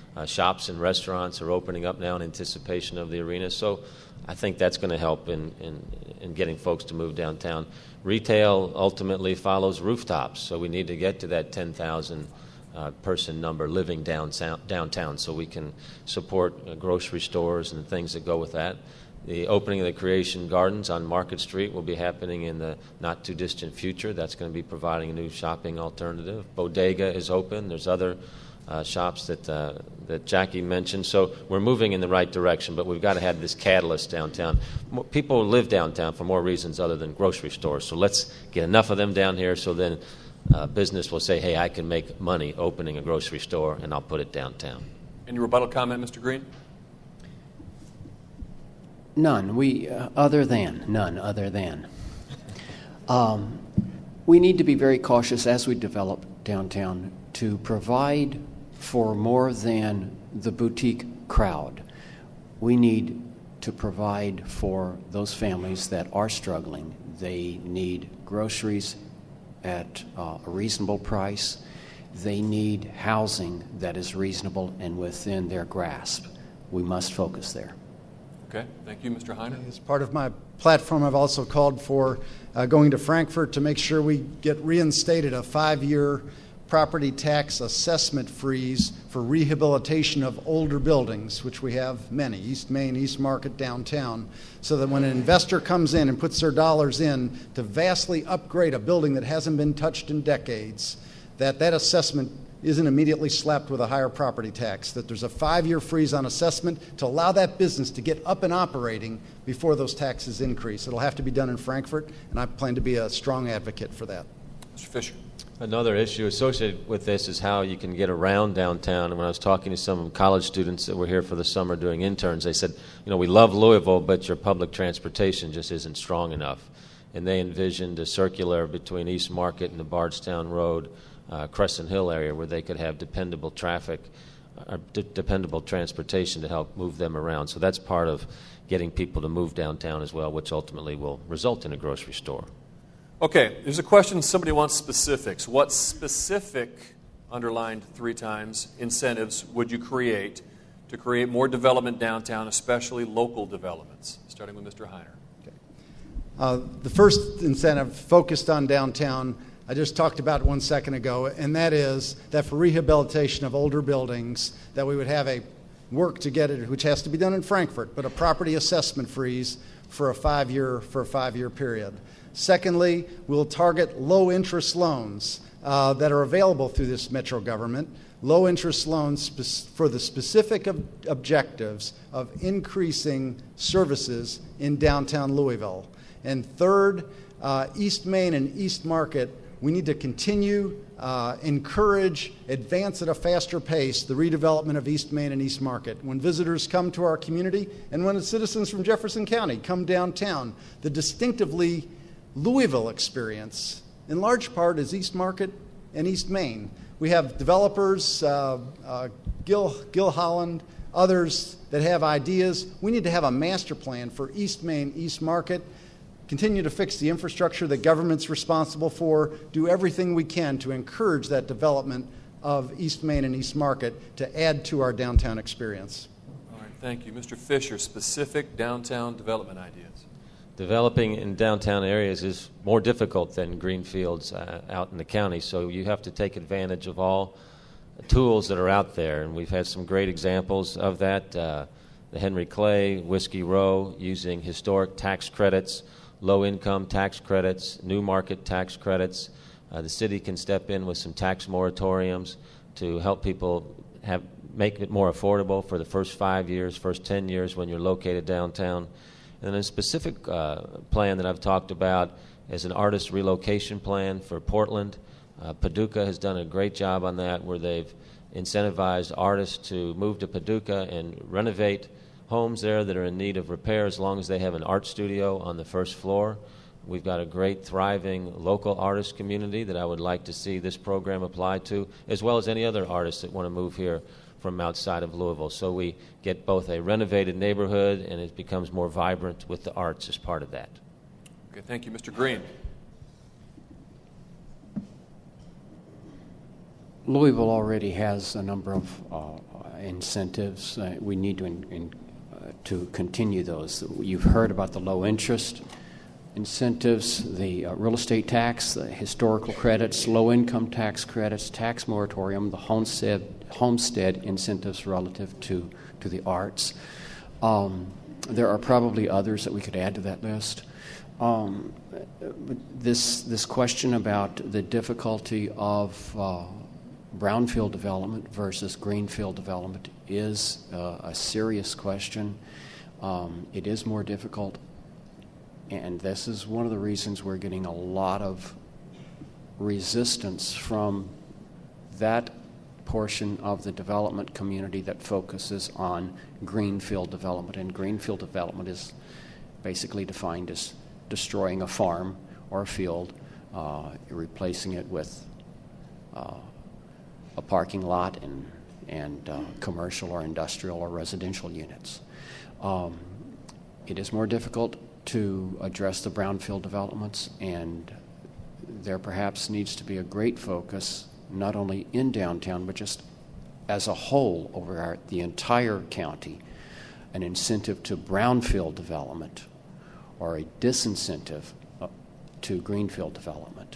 Uh, shops and restaurants are opening up now in anticipation of the arena. So I think that's going to help in, in, in getting folks to move downtown. Retail ultimately follows rooftops, so we need to get to that ten thousand uh, person number living downtown, downtown so we can support uh, grocery stores and things that go with that. The opening of the Creation Gardens on Market Street will be happening in the not-too-distant future. That's going to be providing a new shopping alternative. Bodega is open. There's other uh, shops that uh, that Jackie mentioned. So we're moving in the right direction, but we've got to have this catalyst downtown. Mo- People live downtown for more reasons other than grocery stores. So let's get enough of them down here so then uh, business will say, hey, I can make money opening a grocery store, and I'll put it downtown. Any rebuttal comment, Mister Green? None. We, uh, other than, none other than. Um, we need to be very cautious as we develop downtown to provide for more than the boutique crowd. We need to provide for those families that are struggling. They need groceries at uh, a reasonable price. They need housing that is reasonable and within their grasp. We must focus there. Okay, thank you, Mister Heine. As part of my platform, I've also called for uh, going to Frankfurt to make sure we get reinstated a five-year property tax assessment freeze for rehabilitation of older buildings, which we have many, East Main, East Market, downtown, so that when an investor comes in and puts their dollars in to vastly upgrade a building that hasn't been touched in decades, that that assessment isn't immediately slapped with a higher property tax, that there's a five-year freeze on assessment to allow that business to get up and operating before those taxes increase. It'll have to be done in Frankfurt, and I plan to be a strong advocate for that. Mister Fisher. Another issue associated with this is how you can get around downtown. And when I was talking to some college students that were here for the summer doing interns, they said, you know, we love Louisville, but your public transportation just isn't strong enough. And they envisioned a circular between East Market and the Bardstown Road, uh, Crescent Hill area where they could have dependable traffic, uh, d- dependable transportation to help move them around. So that's part of getting people to move downtown as well, which ultimately will result in a grocery store. Okay, there's a question somebody wants specifics. What specific, underlined three times, incentives would you create to create more development downtown, especially local developments? Starting with Mister Heiner. Okay. Uh, the first incentive focused on downtown, I just talked about one second ago, and that is that for rehabilitation of older buildings, that we would have a work to get it, which has to be done in Frankfurt, but a property assessment freeze for a five-year for a five-year period. Secondly, we'll target low-interest loans uh, that are available through this metro government, low-interest loans spe- for the specific ob- objectives of increasing services in downtown Louisville. And third, uh, East Main and East Market, we need to continue, uh, encourage, advance at a faster pace the redevelopment of East Main and East Market. When visitors come to our community and when citizens from Jefferson County come downtown, the distinctively Louisville experience, in large part, is East Market and East Main. We have developers, uh, uh, Gil, Gil Holland, others that have ideas. We need to have a master plan for East Main, East Market, continue to fix the infrastructure that government's responsible for, do everything we can to encourage that development of East Main and East Market to add to our downtown experience. All right, thank you. Mister Fisher, specific downtown development ideas. Developing in downtown areas is more difficult than greenfields uh, out in the county, so you have to take advantage of all tools that are out there, and we've had some great examples of that. Uh, the Henry Clay, Whiskey Row, using historic tax credits, low-income tax credits, new market tax credits. Uh, the city can step in with some tax moratoriums to help people have make it more affordable for the first five years, first ten years when you're located downtown. And then a specific uh, plan that I've talked about is an artist relocation plan for Portland. Uh, Paducah has done a great job on that, where they've incentivized artists to move to Paducah and renovate homes there that are in need of repair as long as they have an art studio on the first floor. We've got a great, thriving local artist community that I would like to see this program applied to, as well as any other artists that want to move here from outside of Louisville. So we get both a renovated neighborhood and it becomes more vibrant with the arts as part of that. Okay, thank you. Mister Green. Louisville already has a number of uh, incentives. Uh, we need to in, in, uh, to continue those. You've heard about the low interest incentives, the uh, real estate tax, the historical credits, low income tax credits, tax moratorium, the homestead homestead incentives relative to to the arts. Um, there are probably others that we could add to that list. Um, this this question about the difficulty of uh, brownfield development versus greenfield development is uh, a serious question. Um, it is more difficult, and this is one of the reasons we're getting a lot of resistance from that portion of the development community that focuses on greenfield development. And greenfield development is basically defined as destroying a farm or a field, uh, replacing it with uh, a parking lot and, and uh, commercial or industrial or residential units. Um, it is more difficult to address the brownfield developments, and there perhaps needs to be a great focus not only in downtown but just as a whole over our, the entire county, an incentive to brownfield development or a disincentive uh, to greenfield development.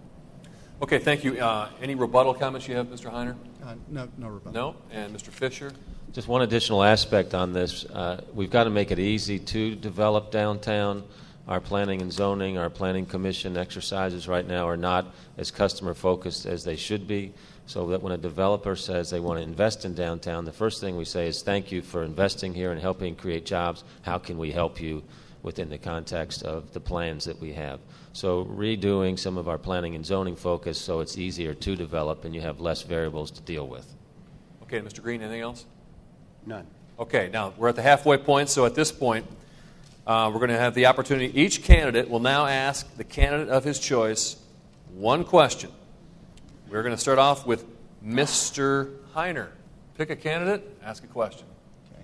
Okay, thank you. Uh, any rebuttal comments you have, Mister Heiner? Uh, no, no rebuttal. No? And Mister Fisher? Just one additional aspect on this. Uh, we've got to make it easy to develop downtown. Our planning and zoning, our planning commission exercises right now are not as customer focused as they should be, so that when a developer says they want to invest in downtown, the first thing we say is thank you for investing here and helping create jobs. How can we help you within the context of the plans that we have? So redoing some of our planning and zoning focus so it's easier to develop and you have less variables to deal with. Okay, Mister Green, anything else? None. Okay, now we're at the halfway point, so at this point, Uh, we're going to have the opportunity. Each candidate will now ask the candidate of his choice one question. We're going to start off with Mister Heiner. Pick a candidate, ask a question. Okay.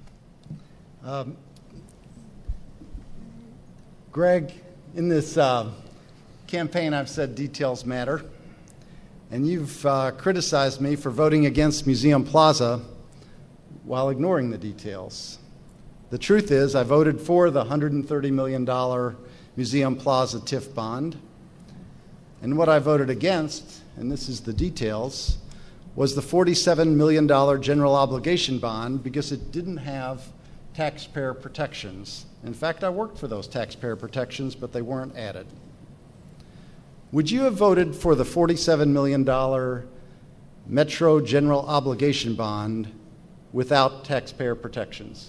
Um, Greg, in this uh, campaign I've said details matter, and you've uh, criticized me for voting against Museum Plaza while ignoring the details. The truth is, I voted for the one hundred thirty million dollars Museum Plaza T I F bond. And what I voted against, and this is the details, was the forty-seven million dollars general obligation bond because it didn't have taxpayer protections. In fact, I worked for those taxpayer protections, but they weren't added. Would you have voted for the forty-seven million dollars Metro general obligation bond without taxpayer protections?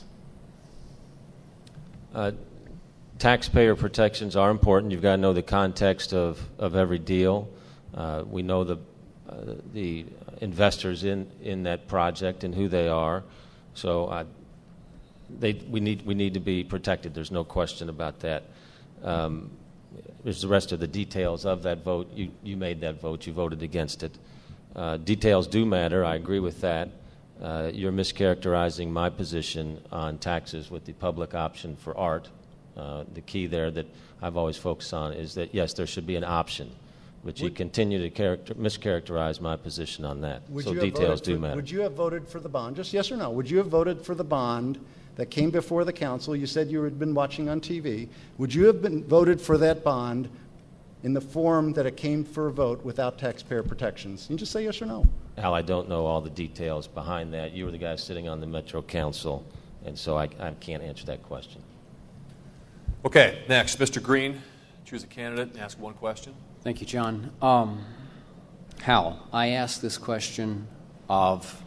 Uh, taxpayer protections are important. You've got to know the context of, of every deal. Uh, we know the uh, the investors in, in that project and who they are. So uh, they we need we need to be protected. There's no question about that. Um, there's the rest of the details of that vote. You you made that vote. You voted against it. Uh, details do matter. I agree with that. Uh, you're mischaracterizing my position on taxes with the public option for art. Uh, the key there that I've always focused on is that, yes, there should be an option, but you continue to character, mischaracterize my position on that. Would so you have details voted do for, matter. Would you have voted for the bond? Just yes or no. Would you have voted for the bond that came before the council? You said you had been watching on T V. Would you have been voted for that bond in the form that it came for a vote without taxpayer protections? You can just say yes or no. Al, I don't know all the details behind that. You were the guy sitting on the Metro Council, and so I, I can't answer that question. Okay, next, Mister Green. Choose a candidate and ask one question. Thank you, John. Um, Hal, I asked this question of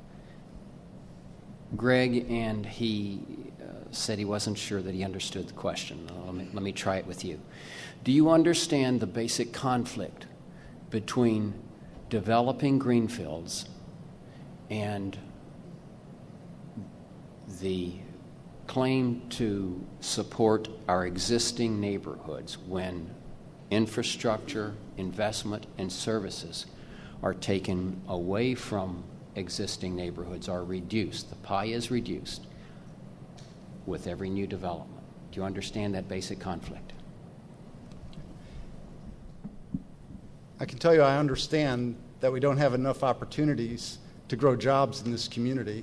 Greg, and he uh, said he wasn't sure that he understood the question. Uh, let me, let me try it with you. Do you understand the basic conflict between developing greenfields and the claim to support our existing neighborhoods when infrastructure, investment, and services are taken away from existing neighborhoods, are reduced? The pie is reduced with every new development. Do you understand that basic conflict? I can tell you I understand that we don't have enough opportunities to grow jobs in this community.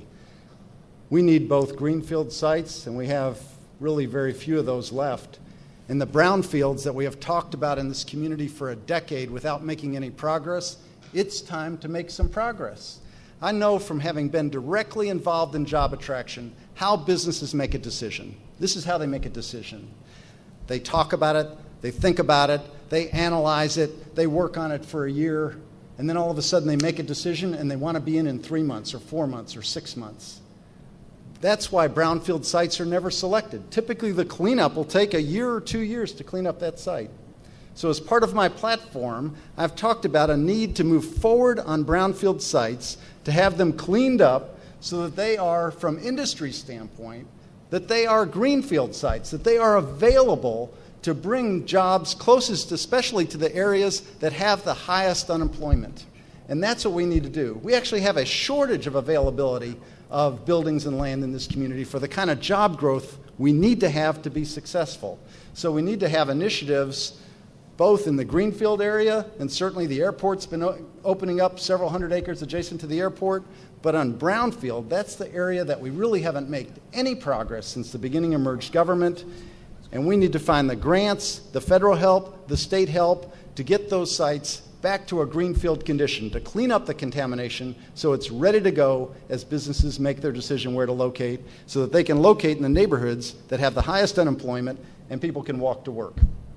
We need both greenfield sites, and we have really very few of those left. And the brownfields that we have talked about in this community for a decade without making any progress, it's time to make some progress. I know from having been directly involved in job attraction how businesses make a decision. This is how they make a decision. They talk about it, they think about it, they analyze it, they work on it for a year, and then all of a sudden they make a decision and they want to be in in three months or four months or six months. That's why brownfield sites are never selected. Typically the cleanup will take a year or two years to clean up that site. So as part of my platform, I've talked about a need to move forward on brownfield sites, to have them cleaned up so that they are, from industry standpoint, that they are greenfield sites, that they are available to bring jobs closest, especially to the areas that have the highest unemployment. And that's what we need to do. We actually have a shortage of availability of buildings and land in this community for the kind of job growth we need to have to be successful. So we need to have initiatives both in the greenfield area, and certainly the airport's been o- opening up several hundred acres adjacent to the airport, but on brownfield, that's the area that we really haven't made any progress since the beginning of merged government, and we need to find the grants, the federal help, the state help to get those sites back to a greenfield condition, to clean up the contamination so it's ready to go as businesses make their decision where to locate, so that they can locate in the neighborhoods that have the highest unemployment and people can walk to work.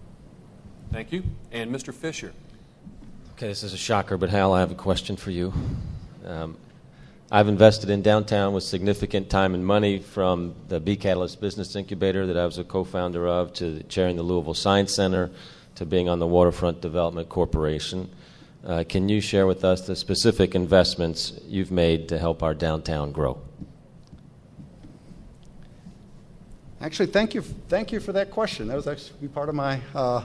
Thank you. And Mister Fisher. Okay, this is a shocker, but Hal, I have a question for you. Um, I've invested in downtown with significant time and money, from the B Catalyst Business Incubator that I was a co-founder of, to chairing the Louisville Science Center, to being on the Waterfront Development Corporation. Uh, can you share with us the specific investments you've made to help our downtown grow? Actually, thank you, thank you for that question. That was actually part of my uh,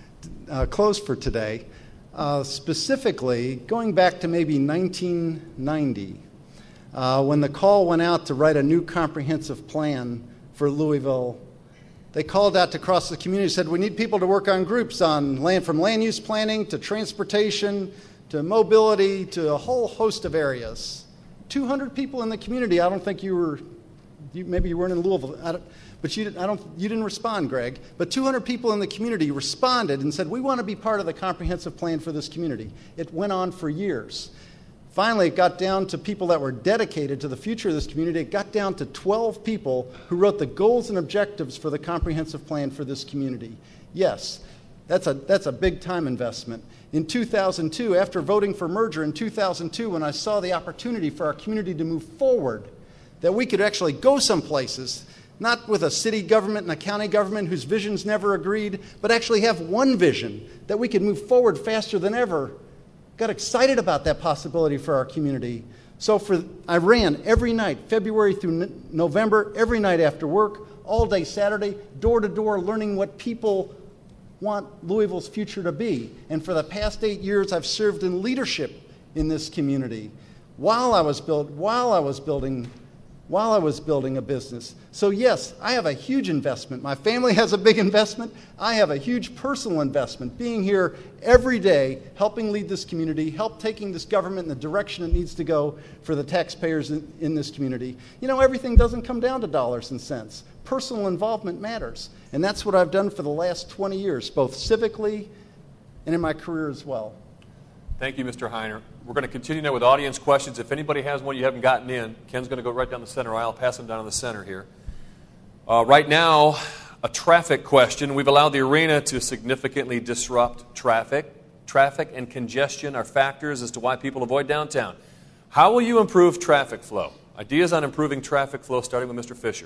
uh, close for today. Uh, specifically, going back to maybe nineteen ninety, uh, when the call went out to write a new comprehensive plan for Louisville, they called out to across the community and said, we need people to work on groups on land, from land use planning to transportation to mobility to a whole host of areas. two hundred people in the community. I don't think you were, you, maybe you weren't in Louisville, I don't, but you, I don't, you didn't respond, Greg. But two hundred people in the community responded and said, we want to be part of the comprehensive plan for this community. It went on for years. Finally, it got down to people that were dedicated to the future of this community. It got down to twelve people who wrote the goals and objectives for the comprehensive plan for this community. Yes, that's a, that's a big time investment. In two thousand two, after voting for merger in two thousand two, when I saw the opportunity for our community to move forward, that we could actually go some places, not with a city government and a county government whose visions never agreed, but actually have one vision, that we could move forward faster than ever, got excited about that possibility for our community. So for I ran every night, February through n- November, every night after work, all day Saturday, door to door, learning what people want Louisville's future to be. And for the past eight years, I've served in leadership in this community while I was build, while I was building while I was building a business. So yes, I have a huge investment. My family has a big investment. I have a huge personal investment, being here every day, helping lead this community, help taking this government in the direction it needs to go for the taxpayers in, in this community. You know, everything doesn't come down to dollars and cents. Personal involvement matters. And that's what I've done for the last twenty years, both civically and in my career as well. Thank you, Mister Heiner. We're going to continue now with audience questions. If anybody has one you haven't gotten in, Ken's going to go right down the center aisle. Pass them down in the center here. Uh, right now, a traffic question. We've allowed the arena to significantly disrupt traffic. Traffic and congestion are factors as to why people avoid downtown. How will you improve traffic flow? Ideas on improving traffic flow, starting with Mister Fisher.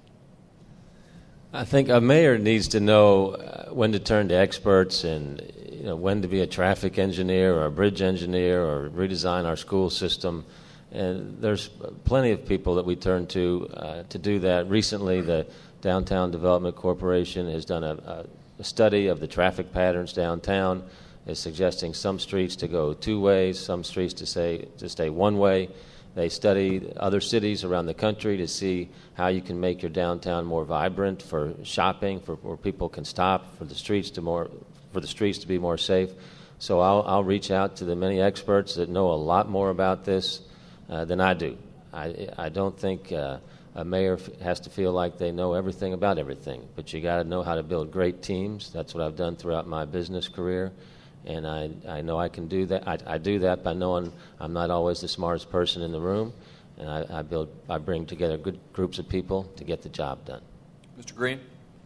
I think a mayor needs to know uh, when to turn to experts, and you know, when to be a traffic engineer or a bridge engineer or redesign our school system. And there's plenty of people that we turn to uh, to do that. Recently, the Downtown Development Corporation has done a, a study of the traffic patterns downtown, is suggesting some streets to go two ways, some streets to say to stay one way. They study other cities around the country to see how you can make your downtown more vibrant for shopping, for where people can stop, for the streets to more, for the streets to be more safe. So I'll, I'll reach out to the many experts that know a lot more about this uh, than I do. I, I don't think uh, a mayor f- has to feel like they know everything about everything, but you got to know how to build great teams. That's what I've done throughout my business career, and I, I know I can do that. I, I do that by knowing I'm not always the smartest person in the room, and I, I build, I bring together good groups of people to get the job done. Mister Green?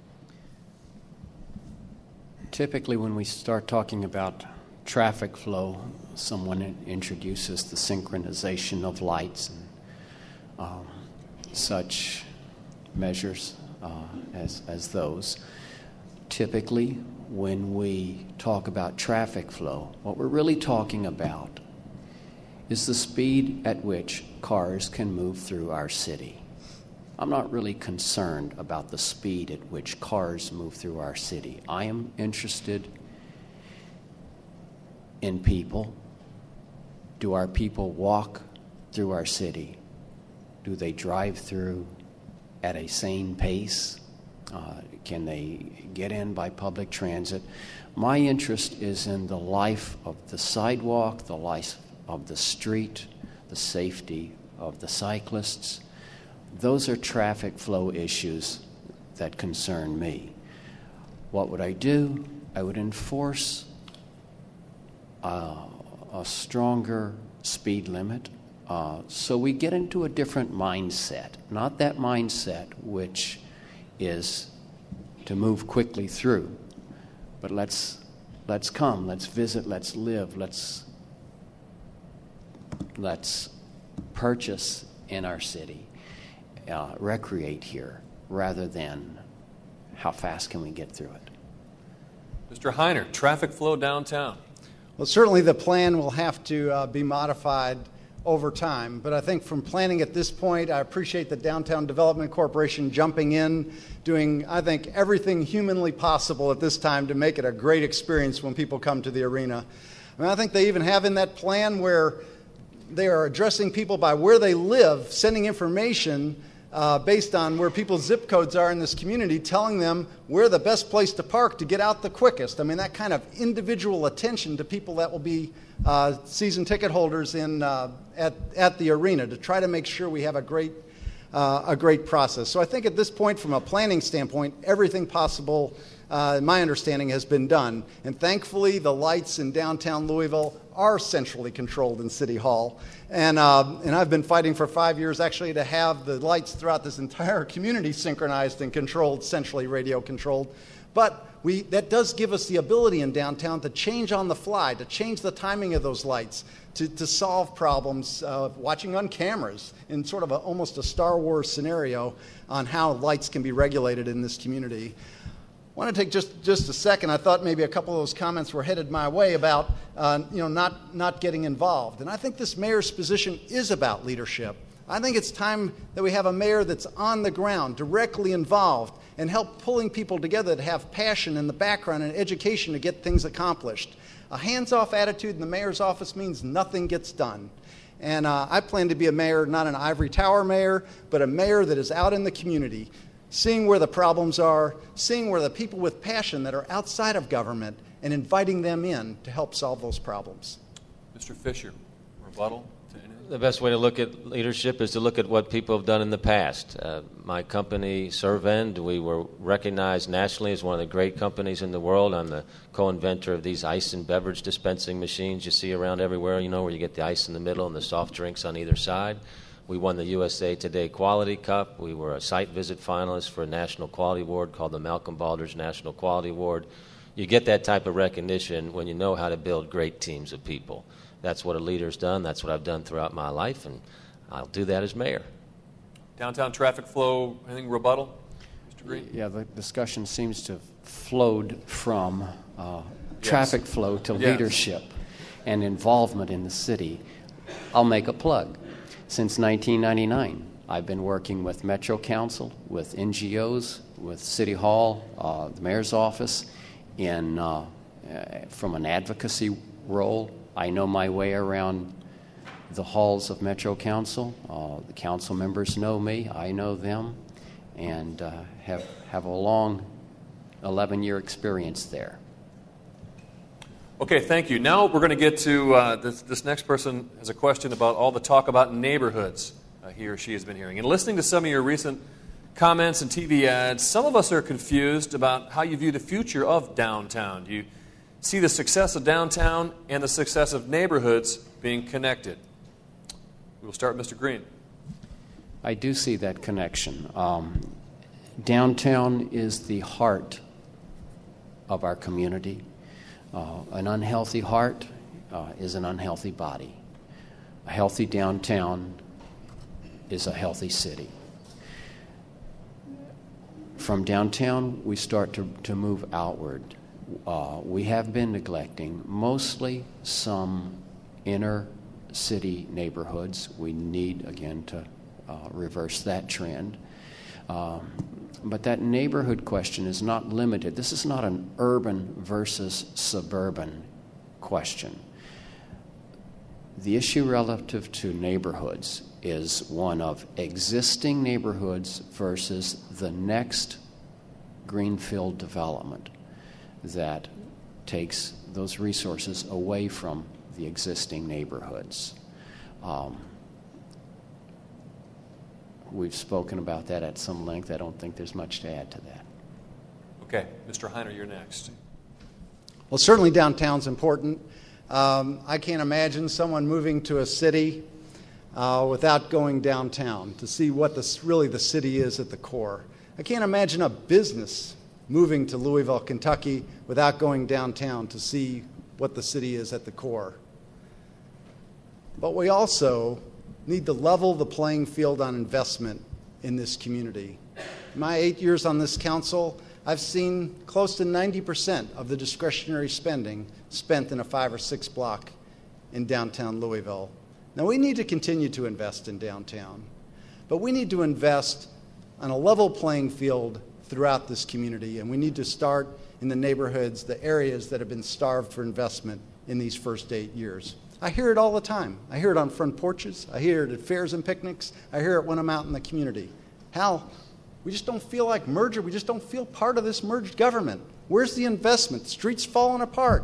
Typically, when we start talking about traffic flow, someone introduces the synchronization of lights and um, such measures uh, as, as those. Typically, when we talk about traffic flow, what we're really talking about is the speed at which cars can move through our city. I'm not really concerned about the speed at which cars move through our city. I am interested in people. Do our people walk through our city? Do they drive through at a sane pace? Uh, can they get in by public transit? My interest is in the life of the sidewalk, the life of the street, the safety of the cyclists. Those are traffic flow issues that concern me. What would I do? I would enforce uh, a stronger speed limit uh, so we get into a different mindset, not that mindset which is to move quickly through, but let's let's come, let's visit, let's live, let's let's purchase in our city. Uh, recreate here rather than how fast can we get through it. Mister Heiner, traffic flow downtown. Well, certainly the plan will have to uh, be modified over time, but I think from planning at this point, I appreciate the Downtown Development Corporation jumping in, doing, I think, everything humanly possible at this time to make it a great experience when people come to the arena. I mean, I think they even have in that plan where they are addressing people by where they live, sending information Uh, based on where people's zip codes are in this community, telling them where the best place to park to get out the quickest. I mean, that kind of individual attention to people that will be uh, season ticket holders in uh, at at the arena to try to make sure we have a great uh, a great process. So I think at this point, from a planning standpoint, everything possible, uh, in my understanding, has been done. And thankfully, the lights in downtown Louisville are centrally controlled in City Hall. And uh, and I've been fighting for five years actually to have the lights throughout this entire community synchronized and controlled, centrally radio controlled. But we that does give us the ability in downtown to change on the fly, to change the timing of those lights, to, to solve problems, uh, watching on cameras in sort of a, almost a Star Wars scenario on how lights can be regulated in this community. I want to take just, just a second. I thought maybe a couple of those comments were headed my way about uh, you know not, not getting involved. And I think this mayor's position is about leadership. I think it's time that we have a mayor that's on the ground, directly involved, and help pulling people together that have passion in the background and education to get things accomplished. A hands-off attitude in the mayor's office means nothing gets done. And uh, I plan to be a mayor, not an ivory tower mayor, but a mayor that is out in the community, seeing where the problems are, seeing where the people with passion that are outside of government, and inviting them in to help solve those problems. Mister Fisher, rebuttal to any? The best way to look at leadership is to look at what people have done in the past. Uh, my company, Servend, we were recognized nationally as one of the great companies in the world. I'm the co-inventor of these ice and beverage dispensing machines you see around everywhere, you know, where you get the ice in the middle and the soft drinks on either side. We won the U S A Today Quality Cup. We were a site visit finalist for a national quality award called the Malcolm Baldrige National Quality Award. You get that type of recognition when you know how to build great teams of people. That's what a leader's done. That's what I've done throughout my life, and I'll do that as mayor. Downtown traffic flow, anything rebuttal? Mister Green? Yeah, the discussion seems to have flowed from uh, traffic yes. flow to yes. leadership and involvement in the city. I'll make a plug. Since nineteen ninety-nine, I've been working with Metro Council, with N G Os, with City Hall, uh, the mayor's office, in uh, uh, from an advocacy role. I know my way around the halls of Metro Council. Uh, the council members know me. I know them, and uh, have have a long eleven-year experience there. Okay, thank you. Now we're going to get to uh, this, this next person has a question about all the talk about neighborhoods uh, he or she has been hearing. And listening to some of your recent comments and T V ads, some of us are confused about how you view the future of downtown. Do you see the success of downtown and the success of neighborhoods being connected? We will start with Mister Green. I do see that connection. Um, downtown is the heart of our community. Uh, an unhealthy heart uh, is an unhealthy body. A healthy downtown is a healthy city. From downtown, we start to, to move outward. Uh, we have been neglecting mostly some inner city neighborhoods. We need, again, to uh, reverse that trend. Um, But that neighborhood question is not limited. This is not an urban versus suburban question. The issue relative to neighborhoods is one of existing neighborhoods versus the next greenfield development that takes those resources away from the existing neighborhoods. Um, We've spoken about that at some length. I don't think there's much to add to that. Okay, Mister Heiner, you're next. Well, certainly downtown's important. Um, I can't imagine someone moving to a city uh, without going downtown to see what this, really the city is at the core. I can't imagine a business moving to Louisville, Kentucky without going downtown to see what the city is at the core. But we also need to level the playing field on investment in this community. In my eight years on this council, I've seen close to ninety percent of the discretionary spending spent in a five or six block in downtown Louisville. Now, we need to continue to invest in downtown, but we need to invest on a level playing field throughout this community, and we need to start in the neighborhoods, the areas that have been starved for investment in these first eight years. I hear it all the time. I hear it on front porches. I hear it at fairs and picnics. I hear it when I'm out in the community. Hal, we just don't feel like merger. We just don't feel part of this merged government. Where's the investment? The street's falling apart.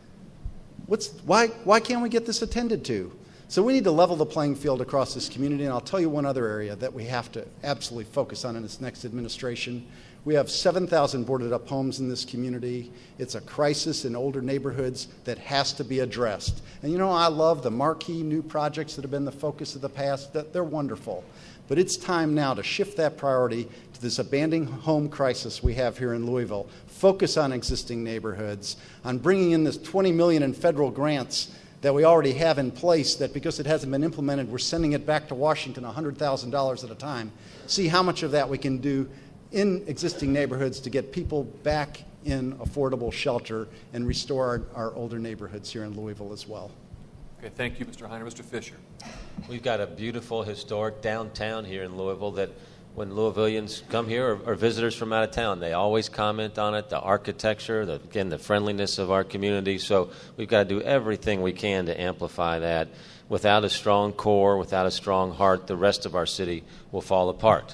What's, why, why can't we get this attended to? So we need to level the playing field across this community, and I'll tell you one other area that we have to absolutely focus on in this next administration. We have seven thousand boarded up homes in this community. It's a crisis in older neighborhoods that has to be addressed. And you know, I love the marquee new projects that have been the focus of the past. That they're wonderful. But it's time now to shift that priority to this abandoned home crisis we have here in Louisville. Focus on existing neighborhoods, on bringing in this twenty million dollars in federal grants that we already have in place, that because it hasn't been implemented, we're sending it back to Washington one hundred thousand dollars at a time. See how much of that we can do in existing neighborhoods to get people back in affordable shelter and restore our, our older neighborhoods here in Louisville as well. Okay, thank you, Mister Heiner. Mister Fisher. We've got a beautiful historic downtown here in Louisville that when Louisvillians come here or, or visitors from out of town, they always comment on it, the architecture, the, again, the friendliness of our community. So we've got to do everything we can to amplify that. Without a strong core, without a strong heart, the rest of our city will fall apart.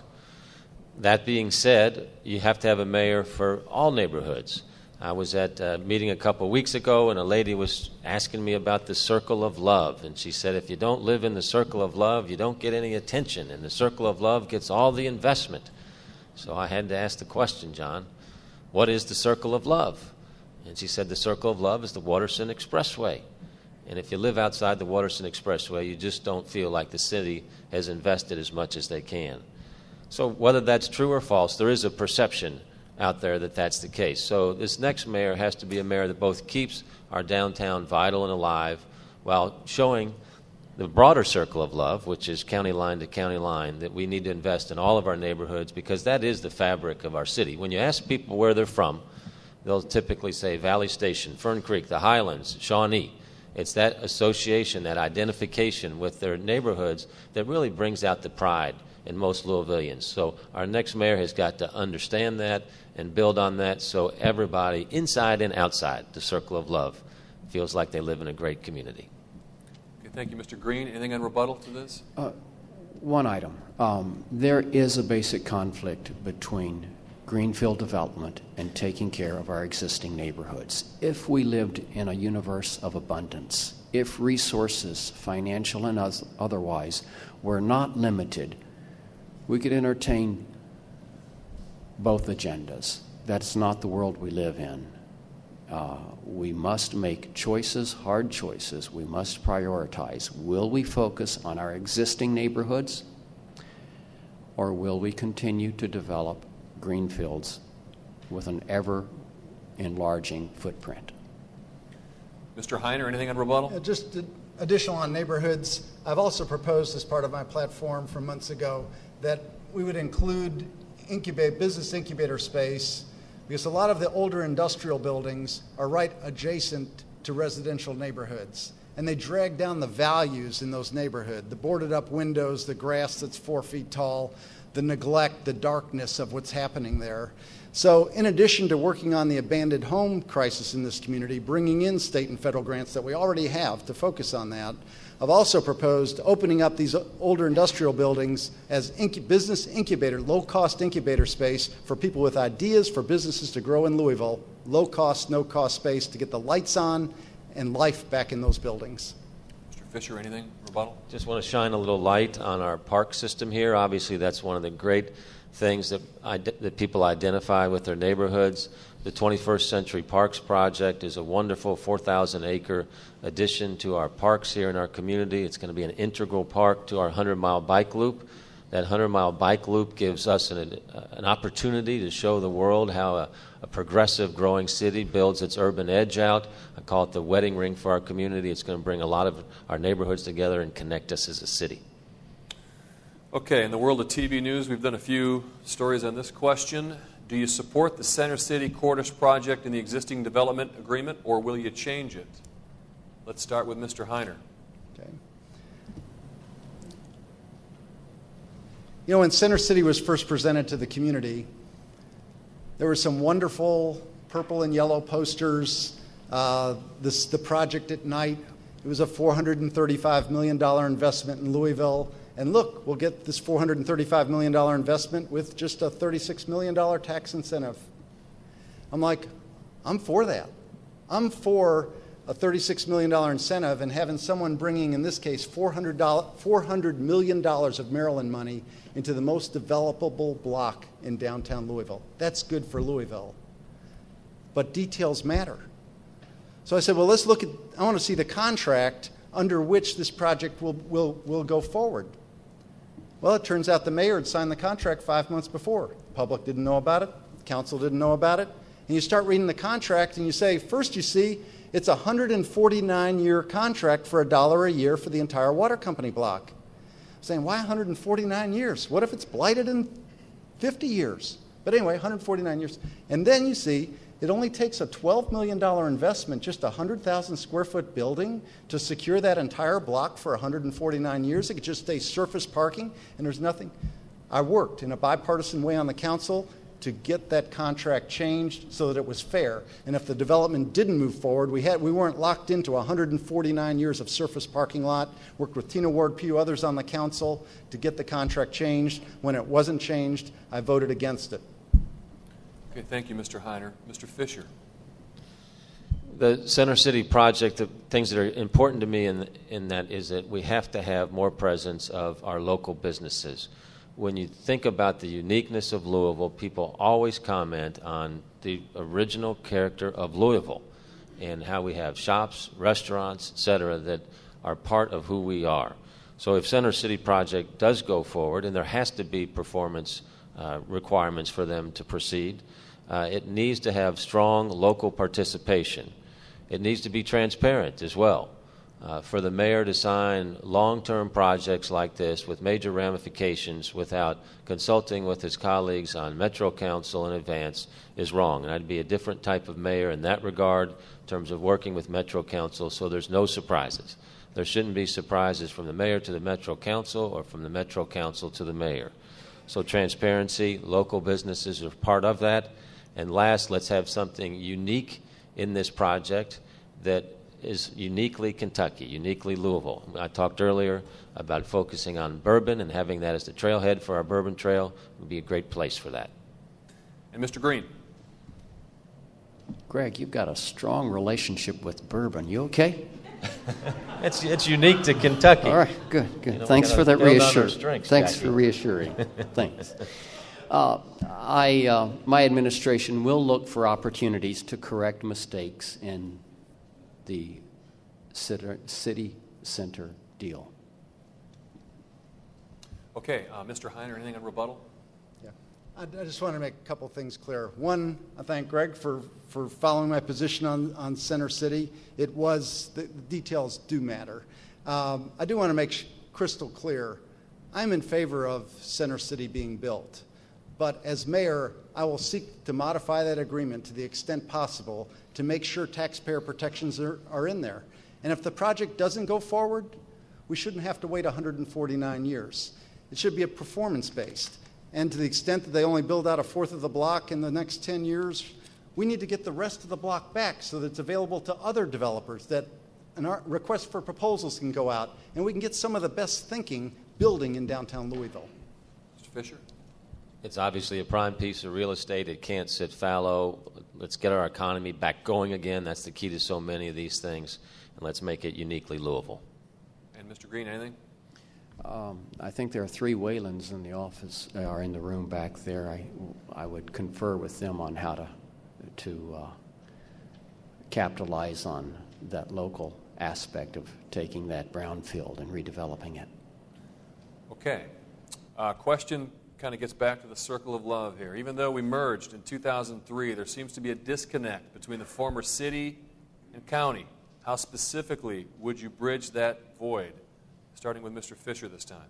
That being said, you have to have a mayor for all neighborhoods. I was at a meeting a couple of weeks ago, and a lady was asking me about the circle of love. And she said, if you don't live in the circle of love, you don't get any attention. And the circle of love gets all the investment. So I had to ask the question, John, what is the circle of love? And she said, the circle of love is the Waterson Expressway. And if you live outside the Waterson Expressway, you just don't feel like the city has invested as much as they can. So whether that's true or false, there is a perception out there that that's the case. So this next mayor has to be a mayor that both keeps our downtown vital and alive while showing the broader circle of love, which is county line to county line, that we need to invest in all of our neighborhoods because that is the fabric of our city. When you ask people where they're from, they'll typically say Valley Station, Fern Creek, the Highlands, Shawnee. It's that association, that identification with their neighborhoods that really brings out the pride in most Louisvillians. So our next mayor has got to understand that and build on that so everybody inside and outside the circle of love feels like they live in a great community. Okay, thank you, Mister Green. Anything on rebuttal to this? Uh, one item. Um, there is a basic conflict between greenfield development and taking care of our existing neighborhoods. If we lived in a universe of abundance, if resources, financial and otherwise, were not limited, we could entertain both agendas. That's not the world we live in. Uh, we must make choices, hard choices. We must prioritize. Will we focus on our existing neighborhoods, or will we continue to develop greenfields with an ever-enlarging footprint? Mister Heiner, anything on rebuttal? Uh, just additional on neighborhoods. I've also proposed as part of my platform from months ago that we would include incubate, business incubator space, because a lot of the older industrial buildings are right adjacent to residential neighborhoods, and they drag down the values in those neighborhoods. The boarded up windows, the grass that's four feet tall, the neglect, the darkness of what's happening there. So in addition to working on the abandoned home crisis in this community, bringing in state and federal grants that we already have to focus on that, I've also proposed opening up these older industrial buildings as incu- business incubator, low-cost incubator space for people with ideas for businesses to grow in Louisville, low-cost, no-cost space to get the lights on and life back in those buildings. Mister Fisher, anything? Rebuttal? Just want to shine a little light on our park system here. Obviously, that's one of the great things that, that people identify with their neighborhoods. The twenty-first Century Parks Project is a wonderful four thousand acre addition to our parks here in our community. It's going to be an integral park to our hundred mile bike loop. That hundred mile bike loop gives us an, an opportunity to show the world how a, a progressive, growing city builds its urban edge out. I call it the wedding ring for our community. It's going to bring a lot of our neighborhoods together and connect us as a city. Okay, in the world of T V news, we've done a few stories on this question. Do you support the Center City Cordish project in the existing development agreement, or will you change it? Let's start with Mister Heiner. Okay. You know, when Center City was first presented to the community, there were some wonderful purple and yellow posters. Uh, this, the project at night, it was a four hundred thirty-five million dollars investment in Louisville. And look, we'll get this four hundred thirty-five million dollars investment with just a thirty-six million dollars tax incentive. I'm like, I'm for that. I'm for a thirty-six million dollars incentive and having someone bringing, in this case, four hundred million dollars of Maryland money into the most developable block in downtown Louisville. That's good for Louisville. But details matter. So I said, well, let's look at, I want to see the contract under which this project will, will, will go forward. Well, it turns out the mayor had signed the contract five months before. The public didn't know about it. The council didn't know about it. And you start reading the contract and you say, first you see, it's a one hundred forty-nine year contract for a dollar a year for the entire water company block. I'm saying, why one hundred forty-nine years? What if it's blighted in fifty years? But anyway, one hundred forty-nine years. And then you see, it only takes a twelve million dollars investment, just a one hundred thousand square foot building, to secure that entire block for one hundred forty-nine years. It could just stay surface parking, and there's nothing. I worked in a bipartisan way on the council to get that contract changed so that it was fair. And if the development didn't move forward, we had we weren't locked into one hundred forty-nine years of surface parking lot. Worked with Tina Ward Pugh, others on the council, to get the contract changed. When it wasn't changed, I voted against it. Okay, thank you, Mister Heiner. Mister Fisher. The Center City project, the things that are important to me in, in that is that we have to have more presence of our local businesses. When you think about the uniqueness of Louisville, people always comment on the original character of Louisville and how we have shops, restaurants, et cetera, that are part of who we are. So if Center City project does go forward, and there has to be performance uh, requirements for them to proceed, uh, it needs to have strong local participation. It needs to be transparent as well. Uh, for the mayor to sign long-term projects like this with major ramifications without consulting with his colleagues on Metro Council in advance is wrong. And I'd be a different type of mayor in that regard in terms of working with Metro Council, so there's no surprises. There shouldn't be surprises from the mayor to the Metro Council or from the Metro Council to the mayor. So transparency, local businesses are part of that. And last, let's have something unique in this project that is uniquely Kentucky, uniquely Louisville. I talked earlier about focusing on bourbon and having that as the trailhead for our Bourbon Trail. It would be a great place for that. And Mister Green. Greg, you've got a strong relationship with bourbon. You okay? It's, it's unique to Kentucky. All right, good, good. You know, Thanks for that reassurance. Drinks, Thanks Jackie. for reassuring. Thanks. Uh, I, uh, my administration will look for opportunities to correct mistakes in the city center deal. Okay, uh, Mister Heiner, anything on rebuttal? Yeah, I, I just want to make a couple things clear. One, I thank Greg for, for following my position on, on Center City. It was, the, the details do matter. Um, I do want to make sh- crystal clear, I'm in favor of Center City being built. But as mayor, I will seek to modify that agreement to the extent possible to make sure taxpayer protections are, are in there. And if the project doesn't go forward, we shouldn't have to wait one hundred forty-nine years. It should be a performance-based. And to the extent that they only build out a fourth of the block in the next ten years, we need to get the rest of the block back so that it's available to other developers, that an art request for proposals can go out, and we can get some of the best thinking building in downtown Louisville. Mister Fisher? It's obviously a prime piece of real estate. It can't sit fallow. Let's get our economy back going again. That's the key to so many of these things. And let's make it uniquely Louisville. And Mister Green, anything? Um, I think there are three Whalens in the office, uh, or in the room back there. I, I would confer with them on how to, to uh, capitalize on that local aspect of taking that brownfield and redeveloping it. Okay. Uh, question kind of gets back to the circle of love here. Even though we merged in two thousand three, there seems to be a disconnect between the former city and county. How specifically would you bridge that void? Starting with Mister Fisher this time.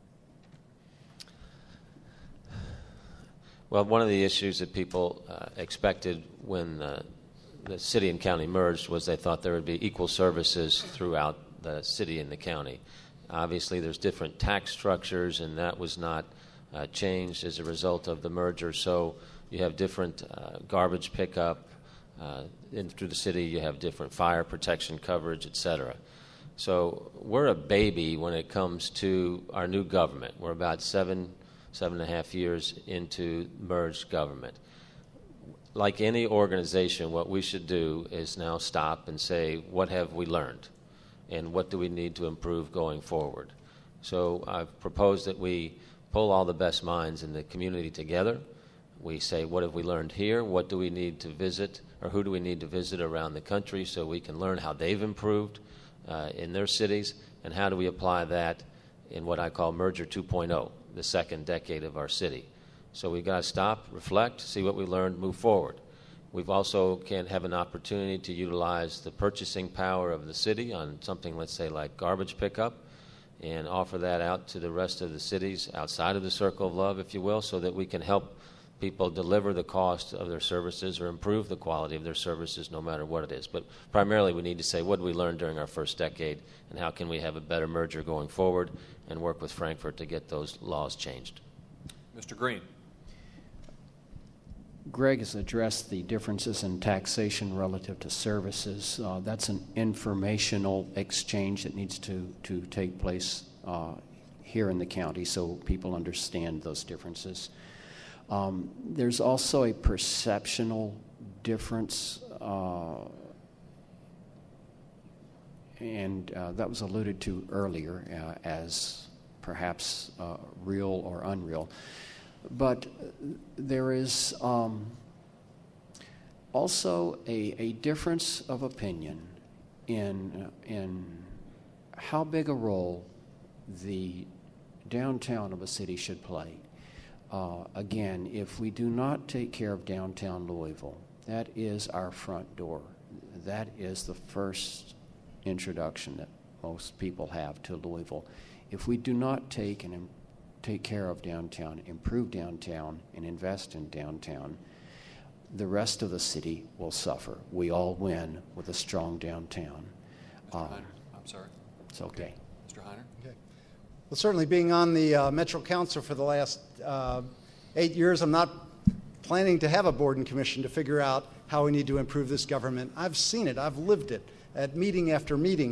Well, one of the issues that people uh, expected when uh, the city and county merged was they thought there would be equal services throughout the city and the county. Obviously, there's different tax structures, and that was not uh, changed as a result of the merger. So you have different uh, garbage pickup uh, in through the city. You have different fire protection coverage, et cetera. So we're a baby when it comes to our new government. We're about seven, seven and a half years into merged government. Like any organization, what we should do is now stop and say, what have we learned? And what do we need to improve going forward? So I've proposed that we pull all the best minds in the community together. We say, what have we learned here? What do we need to visit, or who do we need to visit around the country so we can learn how they've improved Uh, in their cities, and how do we apply that in what I call Merger two point oh, the second decade of our city. So we've got to stop, reflect, see what we learned, move forward. We've also can have an opportunity to utilize the purchasing power of the city on something, let's say, like garbage pickup, and offer that out to the rest of the cities outside of the circle of love, if you will, so that we can help people deliver the cost of their services or improve the quality of their services no matter what it is. But primarily we need to say, what did we learn during our first decade, and how can we have a better merger going forward, and work with Frankfurt to get those laws changed. Mister Green. Greg has addressed the differences in taxation relative to services. Uh, that's an informational exchange that needs to, to take place uh, here in the county so people understand those differences. Um, there's also a perceptional difference, uh, and uh, that was alluded to earlier uh, as perhaps uh, real or unreal. But there is um, also a, a difference of opinion in, in how big a role the downtown of a city should play. Uh, again, if we do not take care of downtown Louisville, that is our front door. That is the first introduction that most people have to Louisville. If we do not take and im- take care of downtown, improve downtown, and invest in downtown, the rest of the city will suffer. We all win with a strong downtown. Mister Um, Heiner, I'm sorry. It's okay. Mister Heiner. Okay. Well, certainly being on the uh, Metro Council for the last uh, eight years, I'm not planning to have a board and commission to figure out how we need to improve this government. I've seen it. I've lived it at meeting after meeting.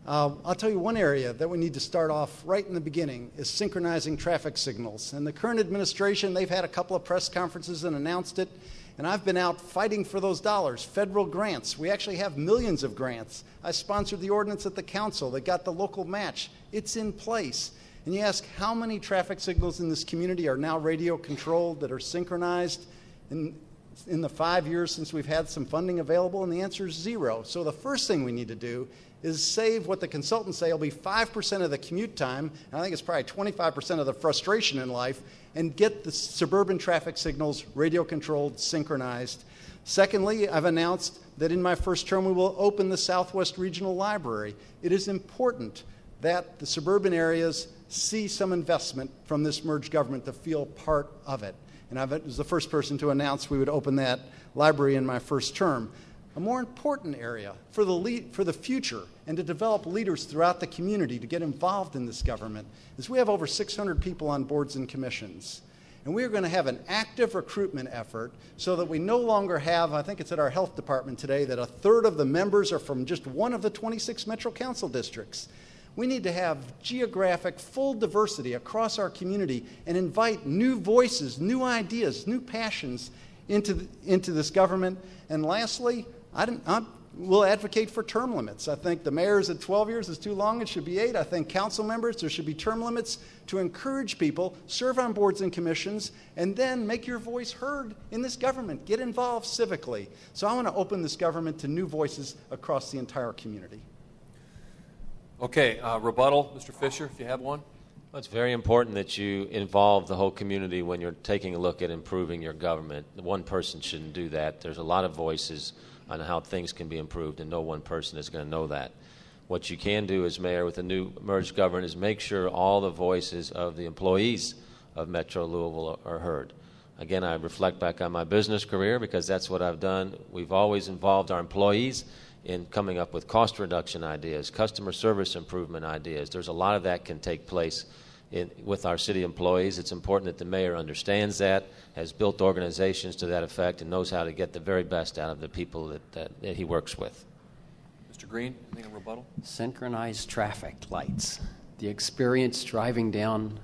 Uh, I'll tell you one area that we need to start off right in the beginning is synchronizing traffic signals. And the current administration, they've had a couple of press conferences and announced it, and I've been out fighting for those dollars, federal grants. We actually have millions of grants. I sponsored the ordinance at the council that got the local match. It's in place. And you ask how many traffic signals in this community are now radio controlled, that are synchronized in, in the five years since we've had some funding available, and the answer is zero. So the first thing we need to do is save what the consultants say will be five percent of the commute time, and I think it's probably twenty-five percent of the frustration in life, and get the suburban traffic signals radio-controlled, synchronized. Secondly, I've announced that in my first term we will open the Southwest Regional Library. It is important that the suburban areas see some investment from this merged government to feel part of it. And I was the first person to announce we would open that library in my first term. A more important area for the, lead, for the future and to develop leaders throughout the community to get involved in this government is we have over six hundred people on boards and commissions. And we are going to have an active recruitment effort so that we no longer have, I think it's at our health department today, that a third of the members are from just one of the twenty-six Metro Council districts. We need to have geographic full diversity across our community and invite new voices, new ideas, new passions into, the, into this government. And lastly, I don't, I will advocate for term limits. I think the mayor's at twelve years is too long. It should be eight. I think council members, there should be term limits to encourage people, serve on boards and commissions, and then make your voice heard in this government. Get involved civically. So I want to open this government to new voices across the entire community. Okay, uh, rebuttal, Mister Fisher, if you have one. Well, it's very important that you involve the whole community when you're taking a look at improving your government. One person shouldn't do that. There's a lot of voices on how things can be improved, and no one person is going to know that. What you can do as mayor with the new merged government is make sure all the voices of the employees of Metro Louisville are heard. Again, I reflect back on my business career because that's what I've done. We've always involved our employees in coming up with cost reduction ideas, customer service improvement ideas. There's a lot of that can take place in, with our city employees. It's important that the mayor understands that, has built organizations to that effect, and knows how to get the very best out of the people that, that, that he works with. Mister Green, anything in rebuttal? Synchronized traffic lights. The experience driving down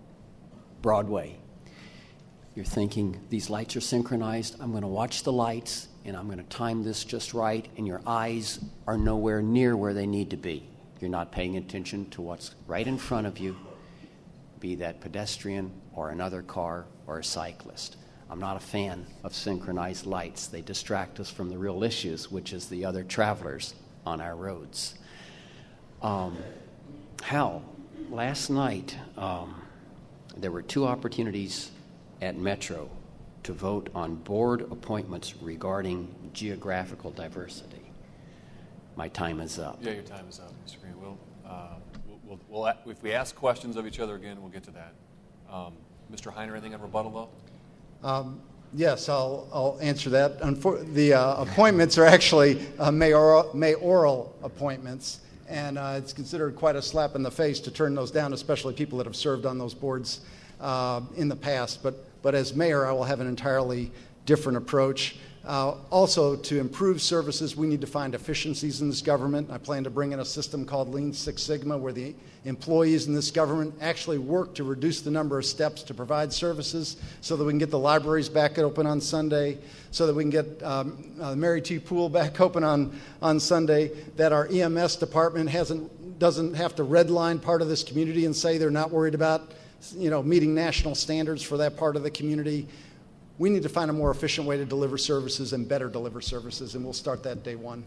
Broadway. You're thinking, these lights are synchronized. I'm going to watch the lights, and I'm going to time this just right, and your eyes are nowhere near where they need to be. You're not paying attention to what's right in front of you, be that pedestrian or another car or a cyclist. I'm not a fan of synchronized lights. They distract us from the real issues, which is the other travelers on our roads. Um, Hal, last night um, there were two opportunities at Metro to vote on board appointments regarding geographical diversity. My time is up. Yeah, your time is up, Mister Green. We'll, uh, we'll, we'll, we'll, if we ask questions of each other again, we'll get to that. Um, Mister Heiner, anything on rebuttal, though? Um, yes, I'll, I'll answer that. Unfor- the uh, appointments are actually uh, mayoral, mayoral appointments, and uh, it's considered quite a slap in the face to turn those down, especially people that have served on those boards uh, in the past. But But as mayor, I will have an entirely different approach. Uh, also, to improve services, we need to find efficiencies in this government. I plan to bring in a system called Lean Six Sigma, where the employees in this government actually work to reduce the number of steps to provide services so that we can get the libraries back open on Sunday, so that we can get um, uh, Mary T. Pool back open on, on Sunday, that our E M S department hasn't, doesn't have to redline part of this community and say they're not worried about you know, meeting national standards for that part of the community. We need to find a more efficient way to deliver services and better deliver services, and we'll start that day one.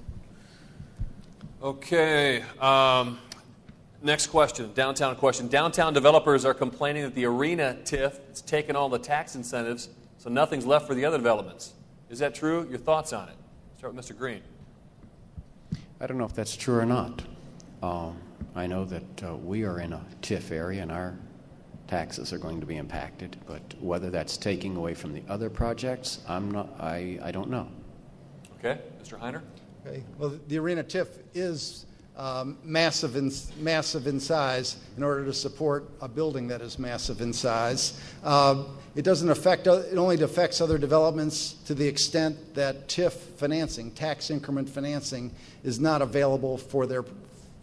Okay. Um, next question, downtown question. Downtown developers are complaining that the arena T I F has taken all the tax incentives, so nothing's left for the other developments. Is that true? Your thoughts on it? Start with Mister Green. I don't know if that's true or not. Um, I know that uh, we are in a T I F area, and our taxes are going to be impacted, but whether that's taking away from the other projects, I'm not, I, I don't know. Okay, Mister Heiner? Okay. Well, the arena T I F is um, massive in, massive in size in order to support a building that is massive in size. Uh, it doesn't affect, it only affects other developments to the extent that T I F financing, tax increment financing, is not available for their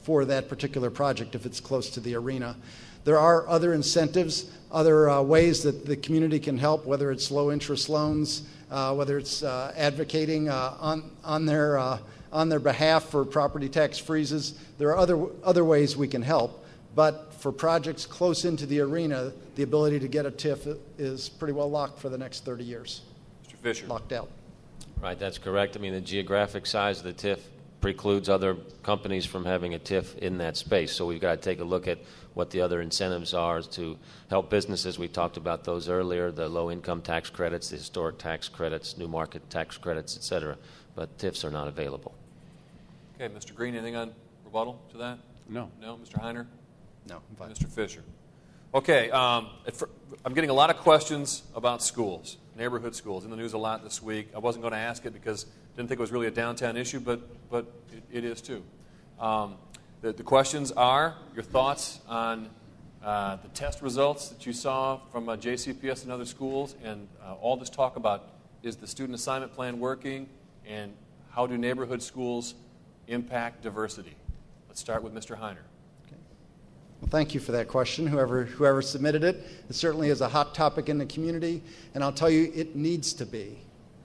for that particular project if it's close to the arena. There are other incentives, other uh, ways that the community can help, whether it's low-interest loans, uh, whether it's uh, advocating uh, on on their uh, on their behalf for property tax freezes. There are other other ways we can help, but for projects close into the arena, the ability to get a T I F is pretty well locked for the next thirty years. Mister Fisher. Locked out. Right, that's correct. I mean, the geographic size of the T I F precludes other companies from having a T I F in that space. So we've got to take a look at what the other incentives are to help businesses. We talked about those earlier, the low-income tax credits, the historic tax credits, new market tax credits, et cetera. But T I Fs are not available. Okay, Mister Green, anything on rebuttal to that? No. No? Mister Heiner? No, I'm fine. Mister Fisher. Okay, um, I'm getting a lot of questions about schools, neighborhood schools, in the news a lot this week. I wasn't going to ask it because I didn't think it was really a downtown issue, but, but it, it is too. Um, the, the questions are your thoughts on uh, the test results that you saw from uh, J C P S and other schools, and uh, all this talk about is the student assignment plan working, and how do neighborhood schools impact diversity? Let's start with Mister Heiner. Well, thank you for that question, whoever whoever submitted it. It certainly is a hot topic in the community, and I'll tell you, it needs to be.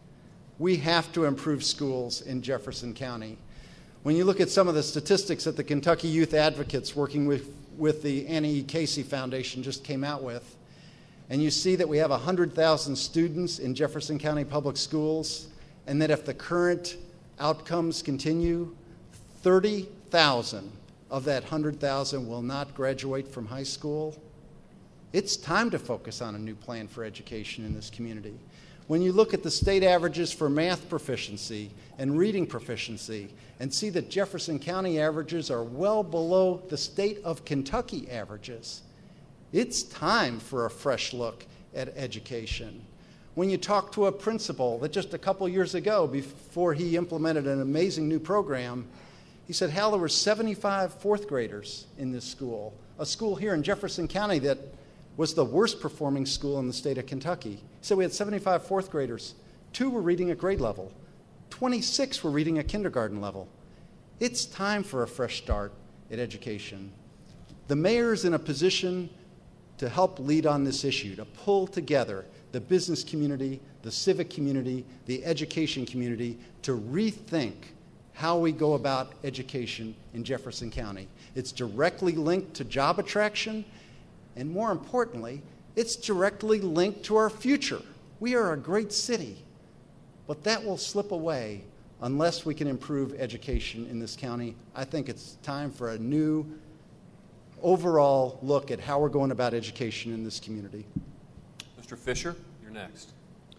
We have to improve schools in Jefferson County. When you look at some of the statistics that the Kentucky Youth Advocates working with, with the Annie E. Casey Foundation just came out with, and you see that we have one hundred thousand students in Jefferson County Public Schools, and that if the current outcomes continue, thirty thousand of that one hundred thousand will not graduate from high school. It's time to focus on a new plan for education in this community. When you look at the state averages for math proficiency and reading proficiency and see that Jefferson County averages are well below the state of Kentucky averages, it's time for a fresh look at education. When you talk to a principal that just a couple years ago, before he implemented an amazing new program, he said, Hal, there were seventy-five fourth graders in this school, a school here in Jefferson County that was the worst performing school in the state of Kentucky. He said we had seventy-five fourth graders. Two were reading at grade level. twenty-six were reading at kindergarten level. It's time for a fresh start at education. The mayor is in a position to help lead on this issue, to pull together the business community, the civic community, the education community, to rethink how we go about education in Jefferson County. It's directly linked to job attraction, and more importantly, it's directly linked to our future. We are a great city, but that will slip away unless we can improve education in this county. I think it's time for a new overall look at how we're going about education in this community. Mister Fisher, you're next.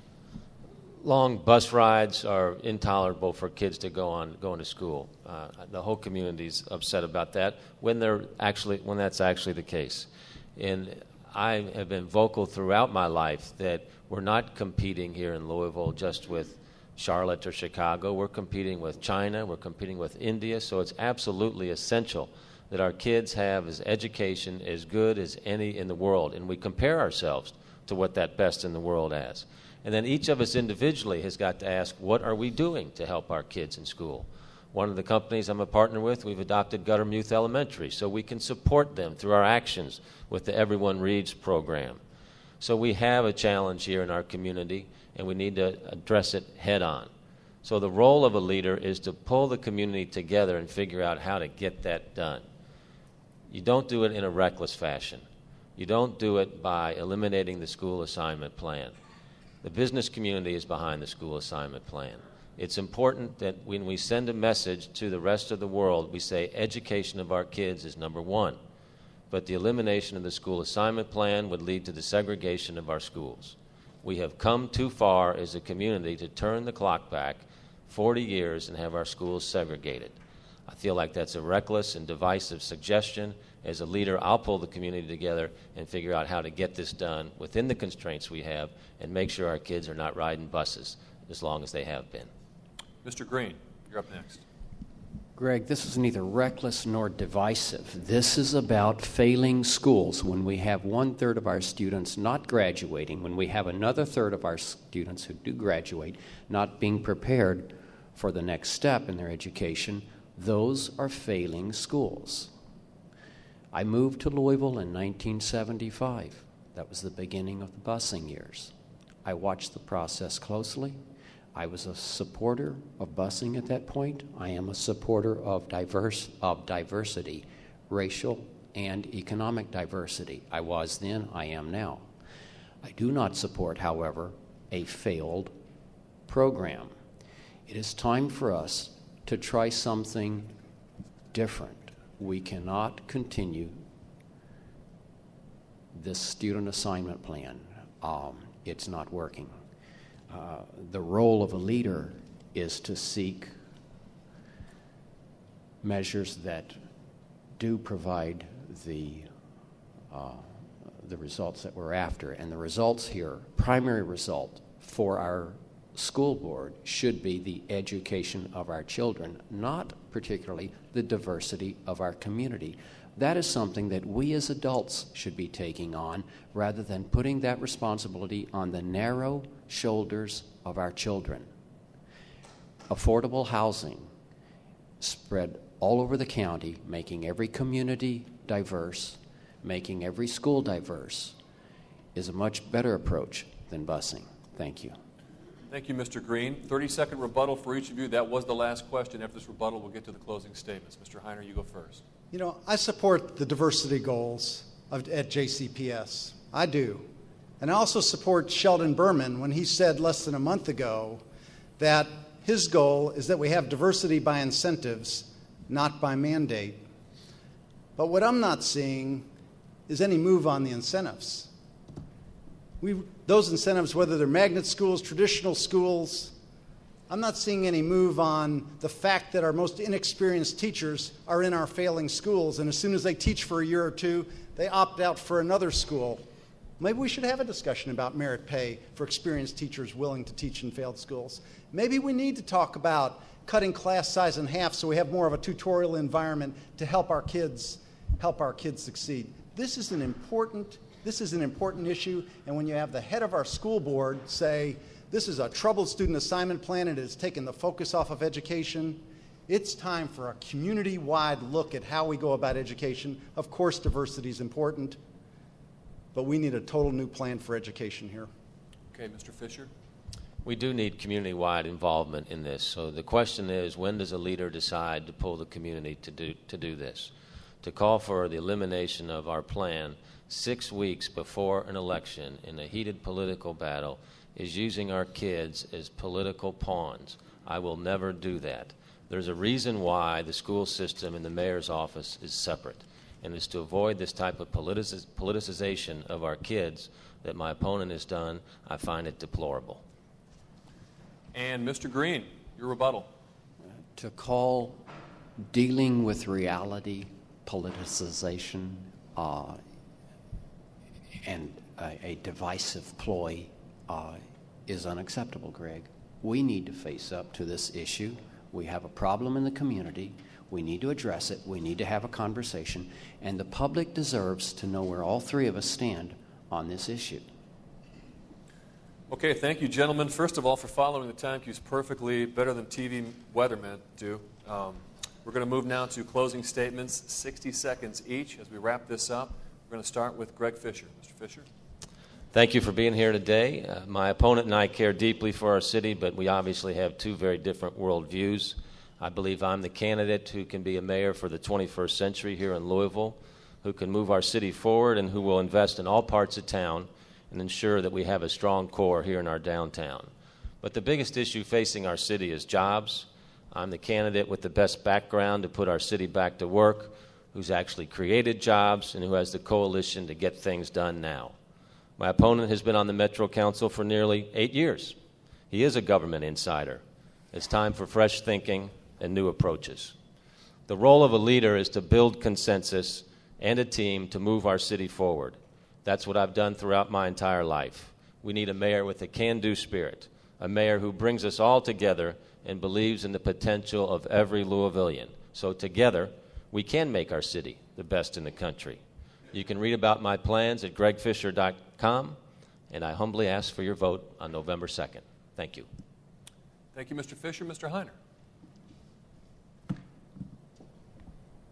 Long bus rides are intolerable for kids to go on going to school. Uh, the whole community's upset about that when they're actually when that's actually the case. And I have been vocal throughout my life that we're not competing here in Louisville just with Charlotte or Chicago. We're competing with China. We're competing with India. So it's absolutely essential that our kids have as education as good as any in the world, and we compare ourselves to what that best in the world has. And then each of us individually has got to ask, what are we doing to help our kids in school? One of the companies I'm a partner with, we've adopted Guttermuth Elementary, so we can support them through our actions with the Everyone Reads program. So we have a challenge here in our community, and we need to address it head on. So the role of a leader is to pull the community together and figure out how to get that done. You don't do it in a reckless fashion. You don't do it by eliminating the school assignment plan. The business community is behind the school assignment plan. It's important that when we send a message to the rest of the world, we say education of our kids is number one. But the elimination of the school assignment plan would lead to the segregation of our schools. We have come too far as a community to turn the clock back forty years and have our schools segregated. I feel like that's a reckless and divisive suggestion. As a leader, I'll pull the community together and figure out how to get this done within the constraints we have and make sure our kids are not riding buses as long as they have been. Mister Green, you're up next. Greg, this is neither reckless nor divisive. This is about failing schools. When we have one-third of our students not graduating, when we have another third of our students who do graduate not being prepared for the next step in their education, Those are failing schools. I moved to Louisville in nineteen seventy-five. That was the beginning of the busing years. I watched the process closely. I was a supporter of busing at that point. I am a supporter of diverse of diversity, racial and economic diversity. I was then, I am now. I do not support, however, a failed program. It is time for us to try something different. We cannot continue this student assignment plan. Um, it's not working. Uh, the role of a leader is to seek measures that do provide the uh, the results that we're after. And the results here, primary result for our school board should be the education of our children, not particularly the diversity of our community. That is something that we as adults should be taking on rather than putting that responsibility on the narrow shoulders of our children. Affordable housing spread all over the county, making every community diverse, making every school diverse, is a much better approach than busing. Thank you. Thank you, Mister Green. thirty-second rebuttal for each of you. That was the last question. After this rebuttal, we'll get to the closing statements. Mister Heiner, you go first. You know, I support the diversity goals of, at J C P S. I do. And I also support Sheldon Berman when he said less than a month ago that his goal is that we have diversity by incentives, not by mandate. But what I'm not seeing is any move on the incentives. We, those incentives, whether they're magnet schools, traditional schools, I'm not seeing any move on the fact that our most inexperienced teachers are in our failing schools, and as soon as they teach for a year or two, they opt out for another school. Maybe we should have a discussion about merit pay for experienced teachers willing to teach in failed schools. Maybe we need to talk about cutting class size in half so we have more of a tutorial environment to help our kids, help our kids succeed. This is an important This is an important issue, and when you have the head of our school board say, this is a troubled student assignment plan and it has taken the focus off of education, it's time for a community-wide look at how we go about education. Of course, diversity is important, but we need a total new plan for education here. Okay, Mister Fisher. We do need community-wide involvement in this. So the question is, when does a leader decide to pull the community to do, to do this? To call for the elimination of our plan six weeks before an election in a heated political battle is using our kids as political pawns. I will never do that. There's a reason why the school system and the mayor's office is separate, and it's to avoid this type of politici- politicization of our kids that my opponent has done. I find it deplorable. And Mister Green, your rebuttal. To call dealing with reality politicization uh, and a, a divisive ploy uh, is unacceptable, Greg. We need to face up to this issue. We have a problem in the community. We need to address it. We need to have a conversation. And the public deserves to know where all three of us stand on this issue. Okay, thank you, gentlemen. First of all, for following the time cues perfectly, better than T V weathermen do. Um, we're going to move now to closing statements, sixty seconds each. As we wrap this up, we're going to start with Greg Fisher. Mister Fisher. Thank you for being here today. Uh, my opponent and I care deeply for our city, but we obviously have two very different worldviews. I believe I'm the candidate who can be a mayor for the twenty-first century here in Louisville, who can move our city forward and who will invest in all parts of town and ensure that we have a strong core here in our downtown. But the biggest issue facing our city is jobs. I'm the candidate with the best background to put our city back to work, who's actually created jobs and who has the coalition to get things done now. My opponent has been on the Metro Council for nearly eight years. He is a government insider. It's time for fresh thinking and new approaches. The role of a leader is to build consensus and a team to move our city forward. That's what I've done throughout my entire life. We need a mayor with a can-do spirit, a mayor who brings us all together and believes in the potential of every Louisvillian. So together, we can make our city the best in the country. You can read about my plans at greg fisher dot com, and I humbly ask for your vote on November second. Thank you. Thank you, Mister Fisher. Mister Heiner.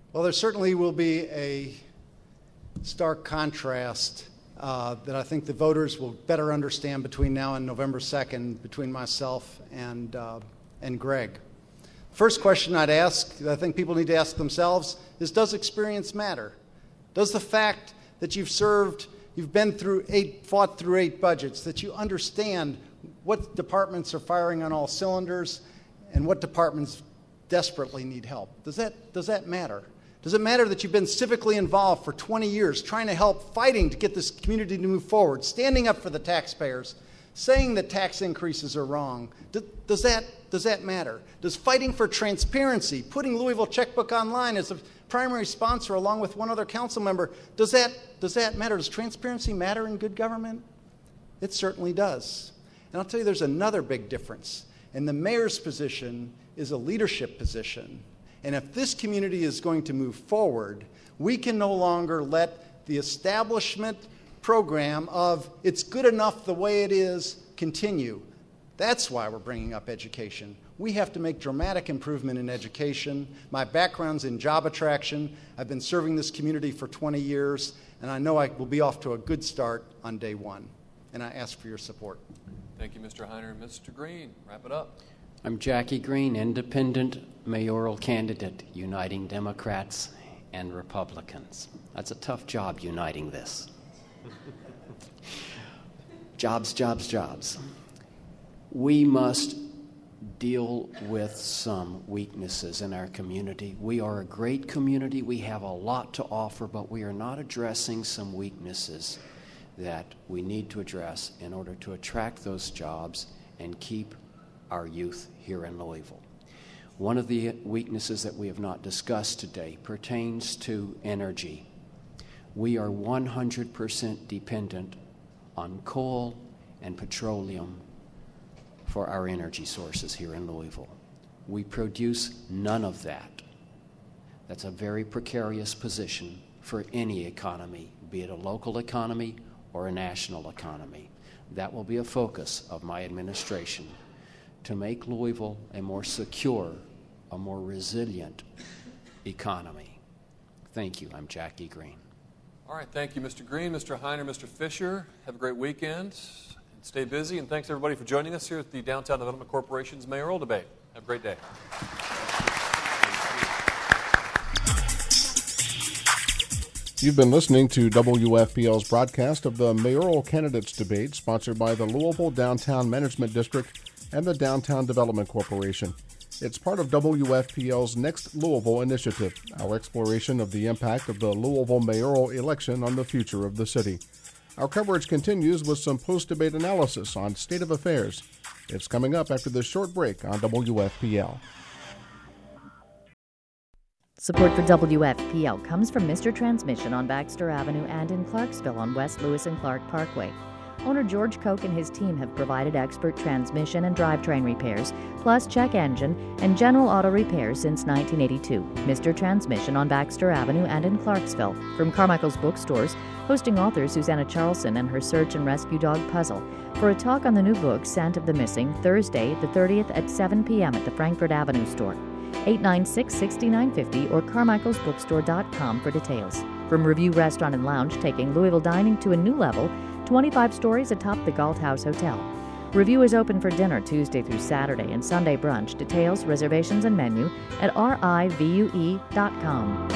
Well, there certainly will be a stark contrast uh, that I think the voters will better understand between now and November second, between myself and, uh, and Greg. First question I'd ask, that I think people need to ask themselves, is does experience matter? Does the fact that you've served, you've been through eight, fought through eight budgets, that you understand what departments are firing on all cylinders and what departments desperately need help, does that, does that matter? Does it matter that you've been civically involved for twenty years, trying to help, fighting to get this community to move forward, standing up for the taxpayers, saying that tax increases are wrong? Does, does, that, does that matter? Does fighting for transparency, putting Louisville Checkbook Online as a primary sponsor along with one other council member, does that, does that matter? Does transparency matter in good government? It certainly does. And I'll tell you, there's another big difference. And the mayor's position is a leadership position. And if this community is going to move forward, we can no longer let the establishment program of it's good enough the way it is continue. That's why we're bringing up education. We have to make dramatic improvement in education. My background's in job attraction. I've been serving this community for twenty years, and I know I will be off to a good start on day one. And I ask for your support. Thank you, Mister Heiner. Mister Green, wrap it up. I'm Jackie Green, independent mayoral candidate, uniting Democrats and Republicans. That's a tough job, uniting this. Jobs, jobs, jobs. We must deal with some weaknesses in our community. We are a great community. We have a lot to offer, but we are not addressing some weaknesses that we need to address in order to attract those jobs and keep our youth here in Louisville. One of the weaknesses that we have not discussed today pertains to energy. We are one hundred percent dependent on coal and petroleum for our energy sources here in Louisville. We produce none of that. That's a very precarious position for any economy, be it a local economy or a national economy. That will be a focus of my administration, to make Louisville a more secure, a more resilient economy. Thank you. I'm Jackie Green. All right, thank you, Mister Green, Mister Heiner, Mister Fisher. Have a great weekend and stay busy. And thanks, everybody, for joining us here at the Downtown Development Corporation's mayoral debate. Have a great day. You've been listening to W F P L's broadcast of the mayoral candidates debate, sponsored by the Louisville Downtown Management District and the Downtown Development Corporation. It's part of W F P L's Next Louisville initiative, our exploration of the impact of the Louisville mayoral election on the future of the city. Our coverage continues with some post-debate analysis on state of affairs. It's coming up after this short break on W F P L. Support for W F P L comes from Mister Transmission on Baxter Avenue and in Clarksville on West Lewis and Clark Parkway. Owner George Koch and his team have provided expert transmission and drivetrain repairs, plus check engine and general auto repairs since nineteen eighty-two. Mister Transmission on Baxter Avenue and in Clarksville. From Carmichael's Bookstores, hosting author Susanna Charlson and her search and rescue dog Puzzle for a talk on the new book, Scent of the Missing, Thursday the thirtieth at seven p.m. at the Frankfort Avenue store. eight nine six, six nine five zero or carmichaels bookstore dot com for details. From Review Restaurant and Lounge, taking Louisville dining to a new level, twenty-five stories atop the Galt House Hotel. Review is open for dinner Tuesday through Saturday and Sunday brunch. Details, reservations, and menu at rivue dot com.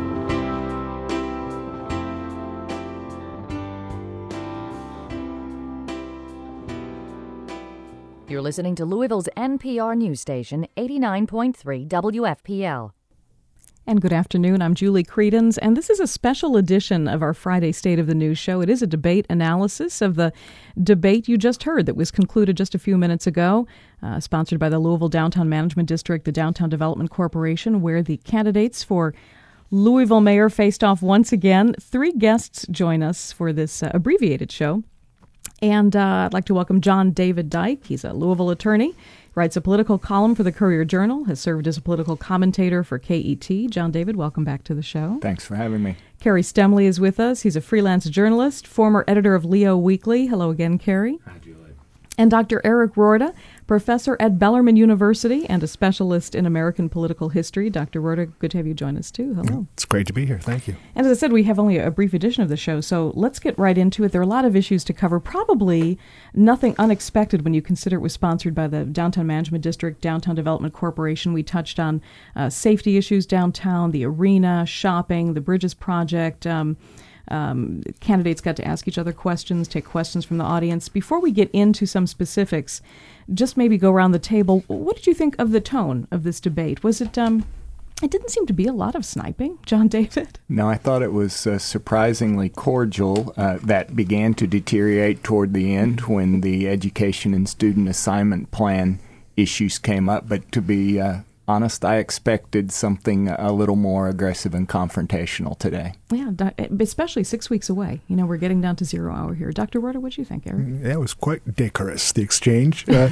You're listening to Louisville's N P R news station, eighty-nine point three W F P L. And good afternoon, I'm Julie Credens, and this is a special edition of our Friday State of the News show. It is a debate analysis of the debate you just heard that was concluded just a few minutes ago, uh, sponsored by the Louisville Downtown Management District, the Downtown Development Corporation, where the candidates for Louisville mayor faced off once again. Three guests join us for this uh, abbreviated show. And uh, I'd like to welcome John David Dyke. He's a Louisville attorney, writes a political column for the Courier-Journal, has served as a political commentator for K E T. John David, welcome back to the show. Thanks for having me. Kerry Stemley is with us. He's a freelance journalist, former editor of Leo Weekly. Hello again, Kerry. Hi, Julie. And Doctor Eric Rorda, professor at Bellarmine University and a specialist in American political history. Doctor Rorta, good to have you join us, too. Hello. It's great to be here. Thank you. And as I said, we have only a brief edition of the show, so let's get right into it. There are a lot of issues to cover. Probably nothing unexpected when you consider it was sponsored by the Downtown Management District, Downtown Development Corporation. We touched on uh, safety issues downtown, the arena, shopping, the Bridges Project. Um, um, candidates got to ask each other questions, take questions from the audience. Before we get into some specifics, just maybe go around the table. What did you think of the tone of this debate? Was it, um, it didn't seem to be a lot of sniping, John David? No, I thought it was uh, surprisingly cordial. Uh, that began to deteriorate toward the end when the education and student assignment plan issues came up. But to be uh, honest, I expected something a little more aggressive and confrontational today. Yeah, especially six weeks away. You know, we're getting down to zero hour here. Doctor Rorta, what do you think, Eric? That was quite decorous, the exchange. Uh,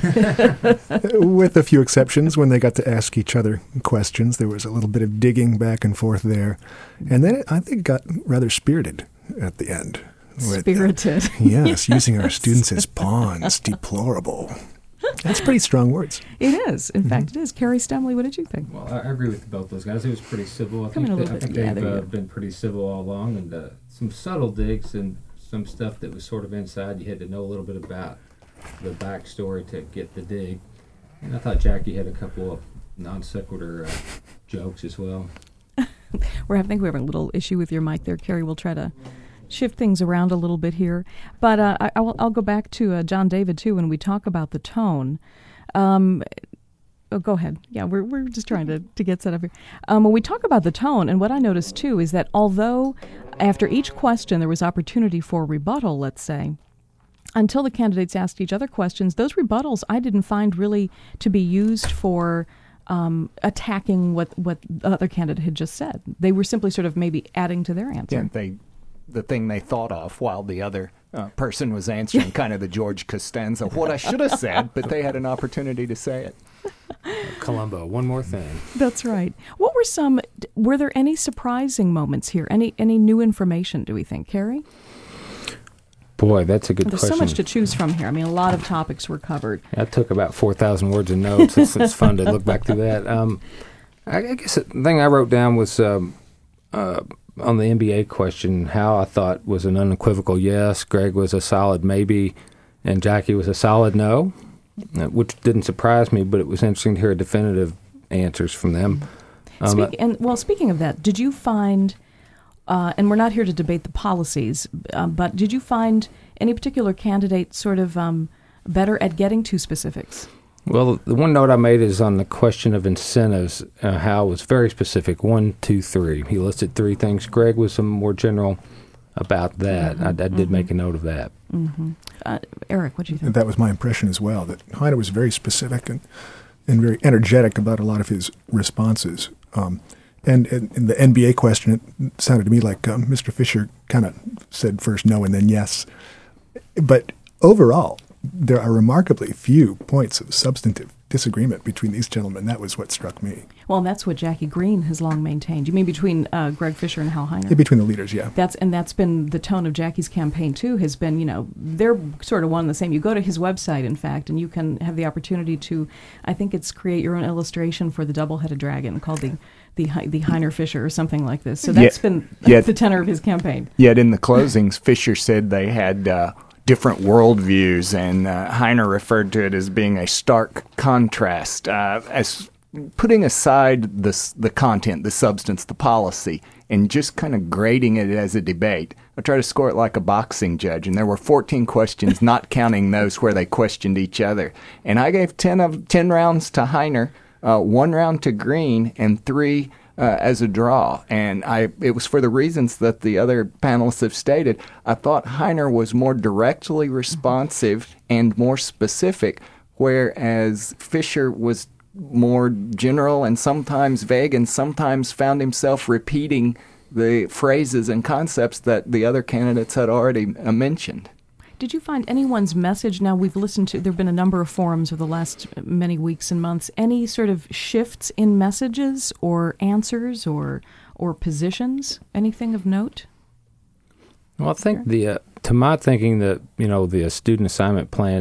with a few exceptions, when they got to ask each other questions, there was a little bit of digging back and forth there. And then it, I think it got rather spirited at the end. With, spirited. Uh, yes, yes, using our students as pawns. Deplorable. That's pretty strong words. It is. In mm-hmm. fact, it is. Carrie Stemley, what did you think? Well, I agree with both those guys. It was pretty civil. I Come think, in a they, I think yeah, they've uh, been pretty civil all along, and uh, some subtle digs and some stuff that was sort of inside. You had to know a little bit about the backstory to get the dig. And I thought Jackie had a couple of non sequitur uh, jokes as well. We're having, I think we have a little issue with your mic there, Carrie. We'll try to shift things around a little bit here. But uh, I, I'll, I'll go back to uh, John David, too, when we talk about the tone. Um, oh, go ahead. Yeah, we're we're just trying to, to get set up here. Um, when we talk about the tone, and what I noticed, too, is that although after each question there was opportunity for rebuttal, let's say, until the candidates asked each other questions, those rebuttals I didn't find really to be used for um, attacking what, what the other candidate had just said. They were simply sort of maybe adding to their answer. Yeah, they... the thing they thought of while the other uh, person was answering, kind of the George Costanza, what I should have said, but they had an opportunity to say it. Columbo, one more thing. That's right. What were some, were there any surprising moments here? Any any new information, do we think? Carrie? Boy, that's a good There's question. There's so much to choose from here. I mean, a lot of topics were covered. I took about four thousand words of notes. It's, it's fun to look back through that. Um, I, I guess the thing I wrote down was... Um, uh, on the N B A question, Hal I thought was an unequivocal yes, Greg was a solid maybe, and Jackie was a solid no, which didn't surprise me, but it was interesting to hear definitive answers from them. Um, Speak, and well, speaking of that, did you find, uh, and we're not here to debate the policies, uh, but did you find any particular candidate sort of um, better at getting to specifics? Well, the one note I made is on the question of incentives. Uh, Hal was very specific, one, two, three. He listed three things. Greg was some more general about that. Mm-hmm. I, I did mm-hmm. make a note of that. Mm-hmm. Uh, Eric, what do you think? That was my impression as well, that Heiner was very specific and, and very energetic about a lot of his responses. Um, and, and in the N B A question, it sounded to me like um, Mister Fisher kind of said first no and then yes. But overall, there are remarkably few points of substantive disagreement between these gentlemen. That was what struck me. Well, and that's what Jackie Green has long maintained. You mean between uh, Greg Fisher and Hal Heiner? Yeah, between the leaders, yeah. That's and that's been the tone of Jackie's campaign, too, has been, you know, they're sort of one and the same. You go to his website, in fact, and you can have the opportunity to, I think it's create your own illustration for the double-headed dragon called the the, the Heiner Fisher or something like this. So that's yet, been yet, the tenor of his campaign. Yet in the closings, Fisher said they had... Uh, different worldviews, and uh, Heiner referred to it as being a stark contrast. Uh, as putting aside the the content, the substance, the policy, and just kind of grading it as a debate, I try to score it like a boxing judge, and there were fourteen questions, not counting those where they questioned each other. And I gave ten of ten rounds to Heiner, uh, one round to Green, and three Uh, as a draw, and I it was for the reasons that the other panelists have stated. I thought Heiner was more directly responsive and more specific, whereas Fisher was more general and sometimes vague and sometimes found himself repeating the phrases and concepts that the other candidates had already uh, mentioned. Did you find anyone's message, now we've listened to, there have been a number of forums over the last many weeks and months, any sort of shifts in messages or answers or or positions, anything of note? Well, I think the, uh, to my thinking, that, you know, the student assignment plan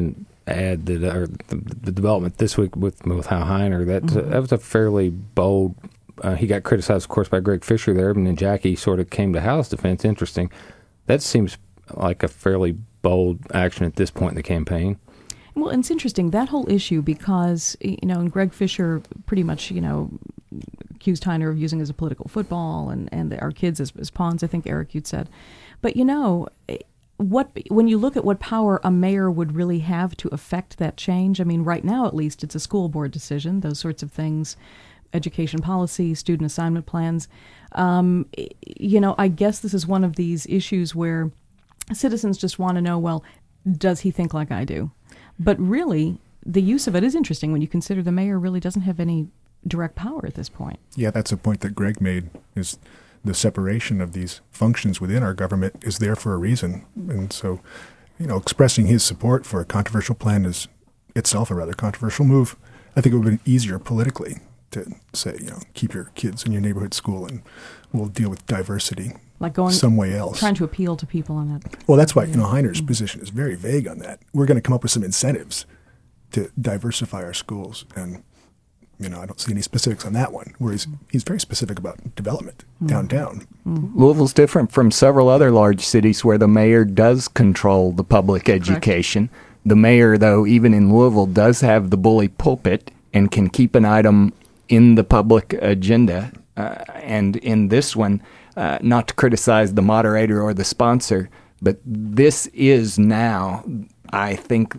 ad that or the, the development this week with with Hal Heiner. That Mm-hmm. uh, that was a fairly bold. Uh, he got criticized, of course, by Greg Fisher there, and then Jackie sort of came to Hal's defense. Interesting. That seems like a fairly bold action at this point in the campaign. Well, and it's interesting, that whole issue, because, you know, and Greg Fisher pretty much, you know, accused Heiner of using it as a political football and, and our kids as, as pawns, I think, Eric, you'd said. But, you know, what when you look at what power a mayor would really have to affect that change, I mean, right now, at least, it's a school board decision, those sorts of things, education policy, student assignment plans. Um, you know, I guess this is one of these issues where citizens just want to know, well, does he think like I do? But really, the use of it is interesting when you consider the mayor really doesn't have any direct power at this point. Yeah, that's a point that Greg made, is the separation of these functions within our government is there for a reason. And so, you know, expressing his support for a controversial plan is itself a rather controversial move. I think it would have been easier politically to say, you know, keep your kids in your neighborhood school and we'll deal with diversity like going some way else. Trying to appeal to people on that. Well, that's why, you know, Heiner's mm-hmm. position is very vague on that. We're going to come up with some incentives to diversify our schools. And, you know, I don't see any specifics on that one, where he's, he's very specific about development mm-hmm. downtown. Mm-hmm. Louisville's different from several other large cities where the mayor does control the public education. Correct. The mayor, though, even in Louisville, does have the bully pulpit and can keep an item in the public agenda. Uh, and in this one, uh, not to criticize the moderator or the sponsor, but this is now, I think,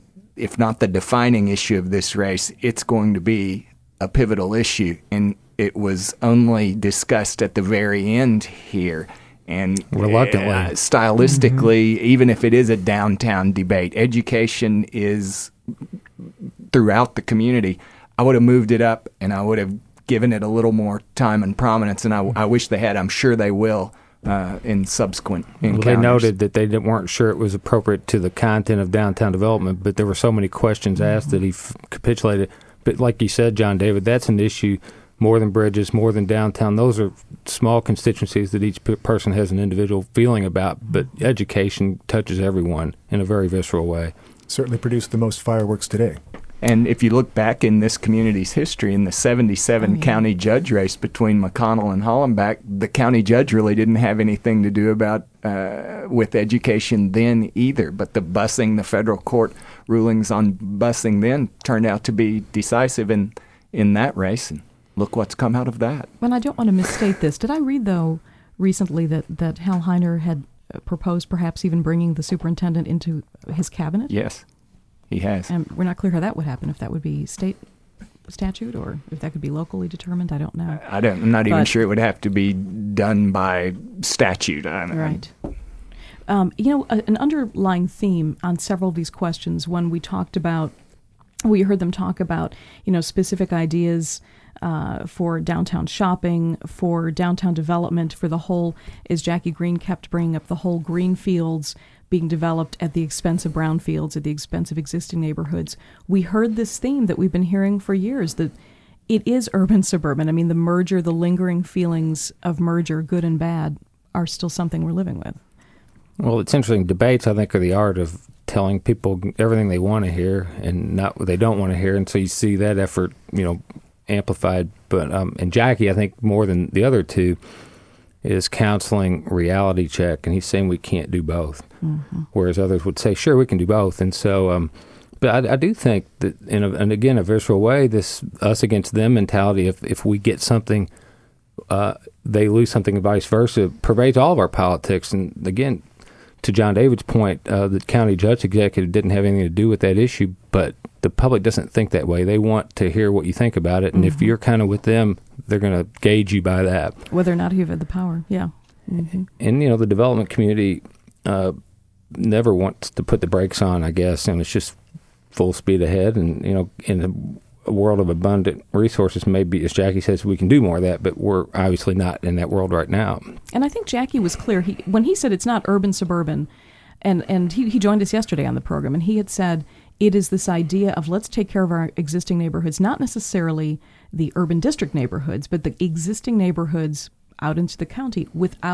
if not the defining issue of this race, it's going to be a pivotal issue. And it was only discussed at the very end here. And reluctantly, uh, stylistically, mm-hmm. even if it is a downtown debate, education is throughout the community. I would have moved it up, and I would have given it a little more time and prominence, and I, I wish they had. I'm sure they will uh, in subsequent encounters. Well, they noted that they didn't, weren't sure it was appropriate to the content of downtown development, but there were so many questions asked mm-hmm. that he f- capitulated. But like you said, John David, that's an issue more than bridges, more than downtown. Those are small constituencies that each p- person has an individual feeling about, but education touches everyone in a very visceral way. Certainly produced the most fireworks today. And if you look back in this community's history, in the seventy-seven oh, yeah. county judge race between McConnell and Hollenbach, the county judge really didn't have anything to do about uh, with education then either. But the busing, the federal court rulings on busing then turned out to be decisive in, in that race. And look what's come out of that. Well, I don't want to misstate this. Did I read, though, recently that, that Hal Heiner had proposed perhaps even bringing the superintendent into his cabinet? Yes. He has. And we're not clear how that would happen, if that would be state statute or if that could be locally determined. I don't know. I don't, I'm not but, even sure it would have to be done by statute. I don't right. Um, you know, a, an underlying theme on several of these questions, when we talked about, we heard them talk about, you know, specific ideas uh, for downtown shopping, for downtown development, for the whole, as Jackie Green kept bringing up, the whole green fields being developed at the expense of brownfields, at the expense of existing neighborhoods. We heard this theme that we've been hearing for years, that it is urban-suburban. I mean, the merger, the lingering feelings of merger, good and bad, are still something we're living with. Well, it's interesting. Debates, I think, are the art of telling people everything they want to hear and not what they don't want to hear. And so you see that effort, you know, amplified. But um, and Jackie, I think, more than the other two, is counseling reality check, and he's saying we can't do both, mm-hmm. whereas others would say, sure, we can do both. And so, um, but I, I do think that, in a, and again, a visceral way, this us against them mentality, if, if we get something, uh, they lose something and vice versa, pervades all of our politics. And again, to John David's point, uh, the county judge executive didn't have anything to do with that issue, but the public doesn't think that way. They want to hear what you think about it, and mm-hmm. if you're kind of with them, they're going to gauge you by that. Whether or not you've had the power, yeah. Mm-hmm. And, you know, the development community uh, never wants to put the brakes on, I guess, and it's just full speed ahead. And, you know, in a world of abundant resources, maybe, as Jackie says, we can do more of that, but we're obviously not in that world right now. And I think Jackie was clear. He, when he said it's not urban-suburban, and, and he, he joined us yesterday on the program, and he had said, it is this idea of let's take care of our existing neighborhoods, not necessarily the urban district neighborhoods, but the existing neighborhoods out into the county without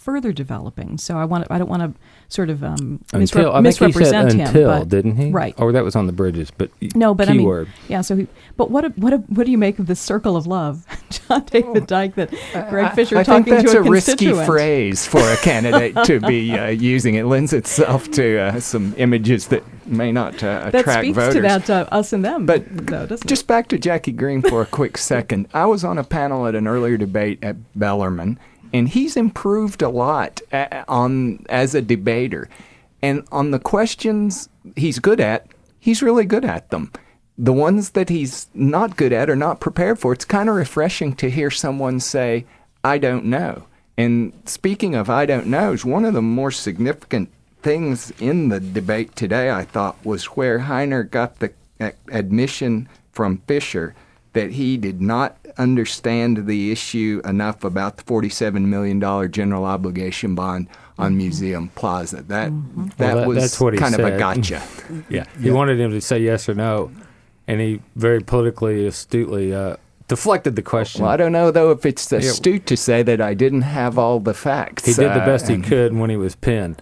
further developing. So I want I don't want to sort of um, until, misrep- I think misrepresent he said until, him. But, didn't he? Right. Or that was on the bridges, but no, but keyword. I mean, yeah. So, he, but what a, what a, what do you make of the circle of love, John David Dyke? That Greg Fisher I, I talking think that's to a, a risky constituent. phrase for a candidate to be uh, using. It lends itself to uh, some images that may not uh, attract that speaks voters. to that uh, us and them. But though, doesn't just it? back to Jackie Green for a quick second. I was on a panel at an earlier debate at Bellarmine, and he's improved a lot a- on as a debater. And on the questions he's good at, he's really good at them. The ones that he's not good at or not prepared for, it's kind of refreshing to hear someone say, I don't know. And speaking of I don't knows, one of the more significant things in the debate today, I thought, was where Heiner got the admission from Fisher that he did not understand the issue enough about the forty-seven million dollars general obligation bond on mm-hmm. Museum Plaza. That mm-hmm. that, well, that was that's what he kind said. of a gotcha. yeah. He yeah. wanted him to say yes or no, and he very politically astutely uh, deflected the question. Well, I don't know, though, if it's astute to say that I didn't have all the facts. He did the best uh, he could when he was pinned.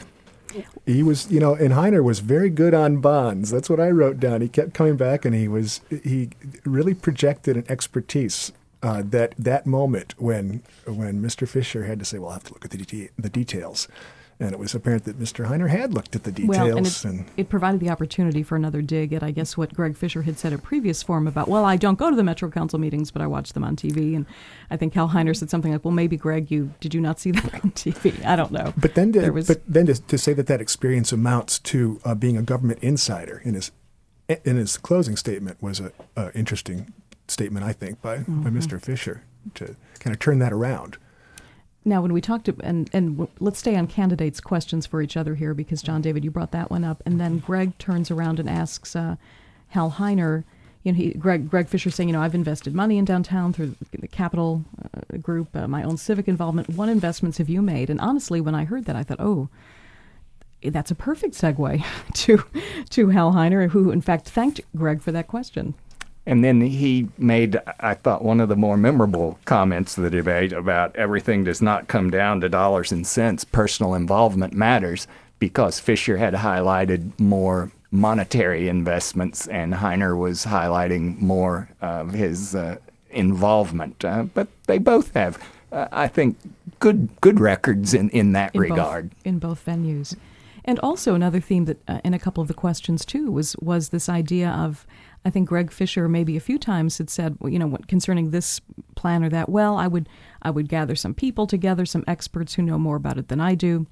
He was, you know, and Heiner was very good on bonds. That's what I wrote down. He kept coming back, and he was he really projected an expertise. Uh, that that moment when when Mister Fisher had to say, "Well, I'll have to look at the de- the details," and it was apparent that Mister Heiner had looked at the details. Well, and, it, and it provided the opportunity for another dig at, I guess, what Greg Fisher had said at previous forum about, well, I don't go to the Metro Council meetings, but I watch them on T V. And I think Hal Heiner said something like, well, maybe, Greg, you did you not see that on T V? I don't know. But then, to, was, but then to, to say that that experience amounts to uh, being a government insider in his in his closing statement was a, a interesting statement, I think, by, mm-hmm. by Mister Fisher to kind of turn that around. Now, when we talked to, and, and w- let's stay on candidates' questions for each other here, because, John David, you brought that one up. And then Greg turns around and asks uh, Hal Heiner, you know, he, Greg, Greg Fisher saying, you know, I've invested money in downtown through the Capital uh, Group, uh, my own civic involvement. What investments have you made? And honestly, when I heard that, I thought, oh, that's a perfect segue to, to Hal Heiner, who, in fact, thanked Greg for that question. And then he made, I thought, one of the more memorable comments of the debate about everything does not come down to dollars and cents. Personal involvement matters, because Fisher had highlighted more monetary investments and Heiner was highlighting more of his uh, involvement. Uh, but they both have, uh, I think, good good records in, in that in regard. Both, in both venues. And also another theme that uh, in a couple of the questions, too, was was this idea of, I think Greg Fisher maybe a few times had said, well, you know, concerning this plan or that, well, I would I would gather some people together, some experts who know more about it than I do.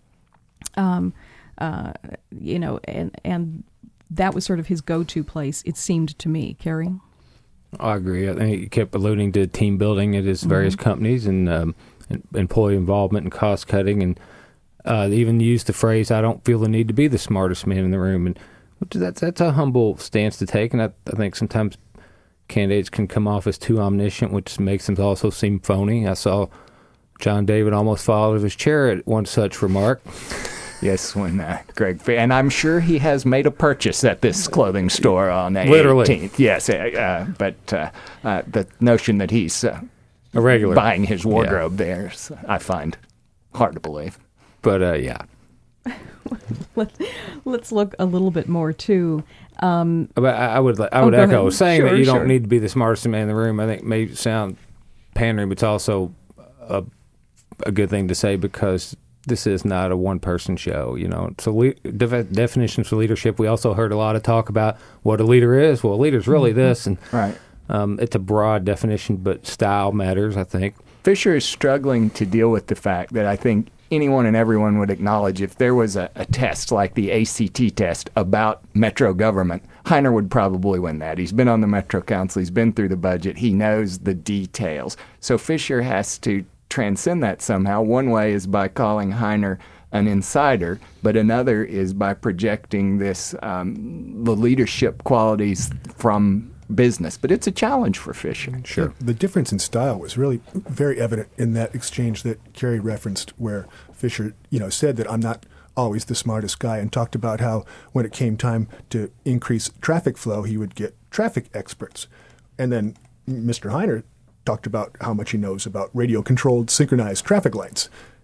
Um, uh, you know, and and that was sort of his go-to place, it seemed to me. Kerry? I agree. I think he kept alluding to team building at his various mm-hmm. companies and um, employee involvement and cost cutting, and uh, they even used the phrase, I don't feel the need to be the smartest man in the room. And That's that's a humble stance to take, and I, I think sometimes candidates can come off as too omniscient, which makes them also seem phony. I saw John David almost fall out of his chair at one such remark. Yes, when uh, Greg, and I'm sure he has made a purchase at this clothing store on the Literally. eighteenth. Yes, uh, but uh, uh, the notion that he's uh, a regular buying his wardrobe yeah. there, I find hard to believe. But uh, yeah. Let's, let's look a little bit more, too. Um, but I, I would I would oh, echo ahead. saying sure, that you sure. don't need to be the smartest man in the room. I think may sound pandering, but it's also a, a good thing to say, because this is not a one-person show. You know, it's a le- def- definitions for leadership. We also heard a lot of talk about what a leader is. Well, a leader's really mm-hmm. this, and right. um, it's a broad definition, but style matters, I think. Fisher is struggling to deal with the fact that I think anyone and everyone would acknowledge if there was a, a test like the A C T test about Metro government, Heiner would probably win that. He's been on the Metro Council. He's been through the budget. He knows the details. So Fisher has to transcend that somehow. One way is by calling Heiner an insider, but another is by projecting this um, the leadership qualities from business. But it's a challenge for Fisher. Sure. The, the difference in style was really very evident in that exchange that Kerry referenced, where Fisher, you know, said that I'm not always the smartest guy, and talked about how when it came time to increase traffic flow, he would get traffic experts. And then Mister Heiner talked about how much he knows about radio-controlled synchronized traffic lights.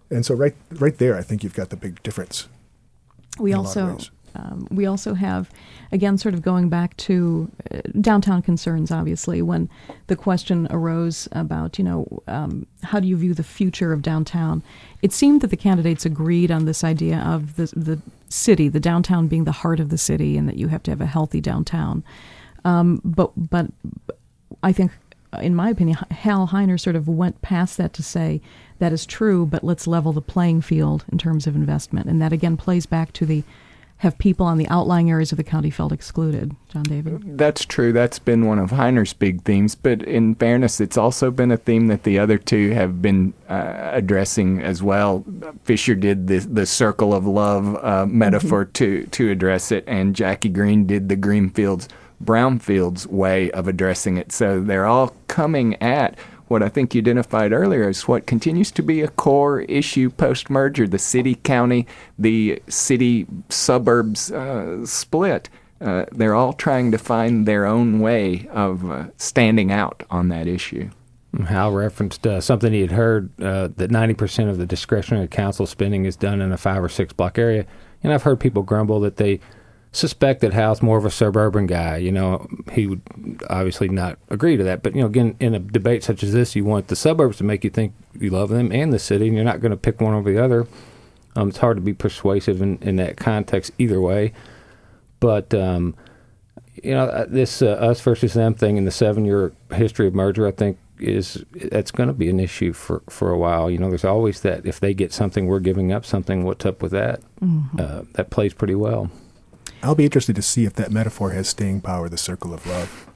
And so right right there, I think you've got the big difference. We also um, we also have, again, sort of going back to uh, downtown concerns, obviously, when the question arose about, you know, um, how do you view the future of downtown? It seemed that the candidates agreed on this idea of the the city, the downtown being the heart of the city, and that you have to have a healthy downtown. Um, but but I think, in my opinion, Hal Heiner sort of went past that to say that is true, but let's level the playing field in terms of investment. And that, again, plays back to the have people on the outlying areas of the county felt excluded. John David? That's true. That's been one of Heiner's big themes. But in fairness, it's also been a theme that the other two have been uh, addressing as well. Fisher did the, the circle of love uh, metaphor mm-hmm. to, to address it, and Jackie Green did the Greenfields Brownfields way of addressing it. So they're all coming at what I think you identified earlier as what continues to be a core issue post-merger, the city-county, the city-suburbs uh, split. Uh, they're all trying to find their own way of uh, standing out on that issue. Hal referenced uh, something he had heard, uh, that ninety percent of the discretionary council spending is done in a five- or six-block area. And I've heard people grumble that they suspect that Hal's more of a suburban guy. You know, he would obviously not agree to that. But, you know, again, in a debate such as this, you want the suburbs to make you think you love them and the city, and you're not going to pick one over the other. Um, it's hard to be persuasive in, in that context either way. But, um, you know, this uh, us versus them thing in the seven-year history of merger, I think, is that's going to be an issue for, for a while. You know, there's always that if they get something, we're giving up something. What's up with that? Mm-hmm. Uh, that plays pretty well. I'll be interested to see if that metaphor has staying power, the circle of love.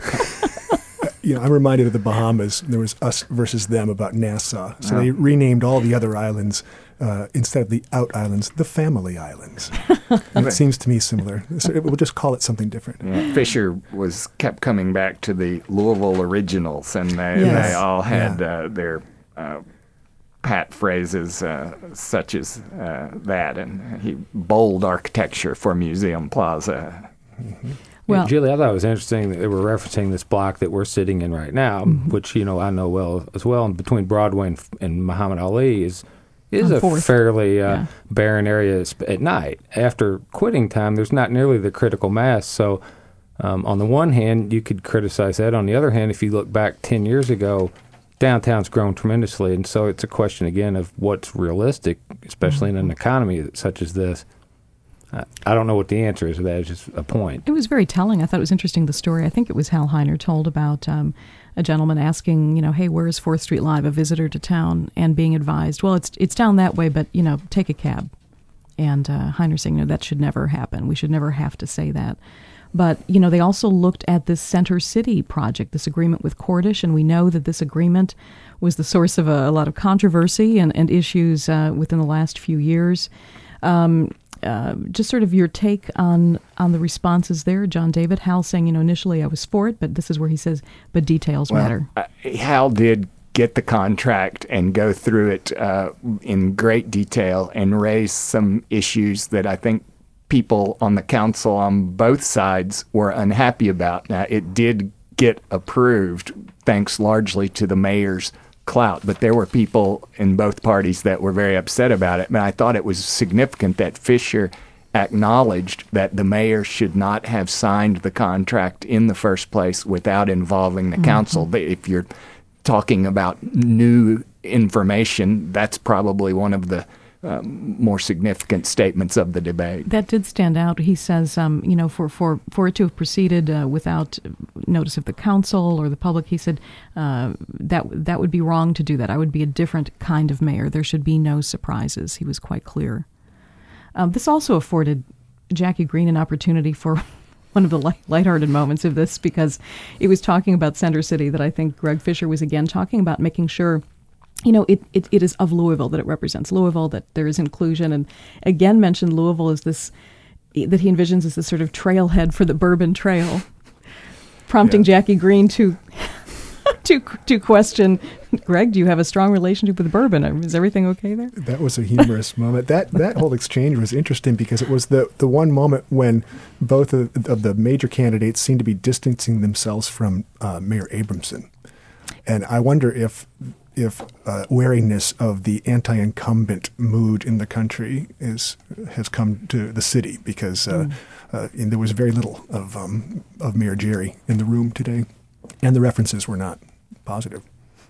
You know, I'm reminded of the Bahamas. There was us versus them about Nassau. So oh. they renamed all the other islands, uh, instead of the out islands, the family islands. And it seems to me similar. So we'll just call it something different. Yeah. Fisher was kept coming back to the Louisville originals, and they, yes. they all had yeah. uh, their uh, pat phrases uh, such as uh, that, and he bold architecture for Museum Plaza. Mm-hmm. Well, Julie, I thought it was interesting that they were referencing this block that we're sitting in right now, mm-hmm. which, you know, I know well as well, and between Broadway and, and Muhammad Ali is is a fairly uh, yeah. barren area at night. After quitting time, there's not nearly the critical mass. So um, on the one hand, you could criticize that. On the other hand, if you look back ten years ago, downtown's grown tremendously, and so it's a question, again, of what's realistic, especially mm-hmm. in an economy such as this. I, I don't know what the answer is to that. It's just a point. It was very telling. I thought it was interesting, the story. I think it was Hal Heiner told about um, a gentleman asking, you know, hey, where is fourth Street Live, a visitor to town, and being advised, well, it's it's down that way, but, you know, take a cab. And uh, Heiner saying, no, that should never happen. We should never have to say that. But, you know, they also looked at this Center City project, this agreement with Cordish, and we know that this agreement was the source of a, a lot of controversy and, and issues uh, within the last few years. Um, uh, just sort of your take on, on the responses there, John David. Hal saying, you know, initially I was for it, but this is where he says, but details well, matter. Uh, Hal did get the contract and go through it uh, in great detail and raise some issues that I think people on the council on both sides were unhappy about. Now, it did get approved thanks largely to the mayor's clout, but there were people in both parties that were very upset about it. But I thought it was significant that Fisher acknowledged that the mayor should not have signed the contract in the first place without involving the mm-hmm. council. But if you're talking about new information, that's probably one of the Um, more significant statements of the debate. That did stand out. He says, um, you know, for, for, for it to have proceeded uh, without notice of the council or the public, he said uh, that that would be wrong to do that. I would be a different kind of mayor. There should be no surprises. He was quite clear. Um, this also afforded Jackie Green an opportunity for one of the light, lighthearted moments of this, because it was talking about Center City that I think Greg Fisher was again talking about, making sure you know, it, it, it is of Louisville, that it represents Louisville, that there is inclusion, and again mentioned Louisville as this, that he envisions as this sort of trailhead for the Bourbon Trail, prompting yeah. Jackie Green to to to question, Greg, do you have a strong relationship with bourbon? Is everything okay there? That was a humorous moment. That that whole exchange was interesting because it was the, the one moment when both of, of the major candidates seemed to be distancing themselves from uh, Mayor Abramson. And I wonder if if uh, wariness of the anti-incumbent mood in the country is has come to the city, because uh, mm. uh, and there was very little of um, of Mayor Jerry in the room today, and the references were not positive.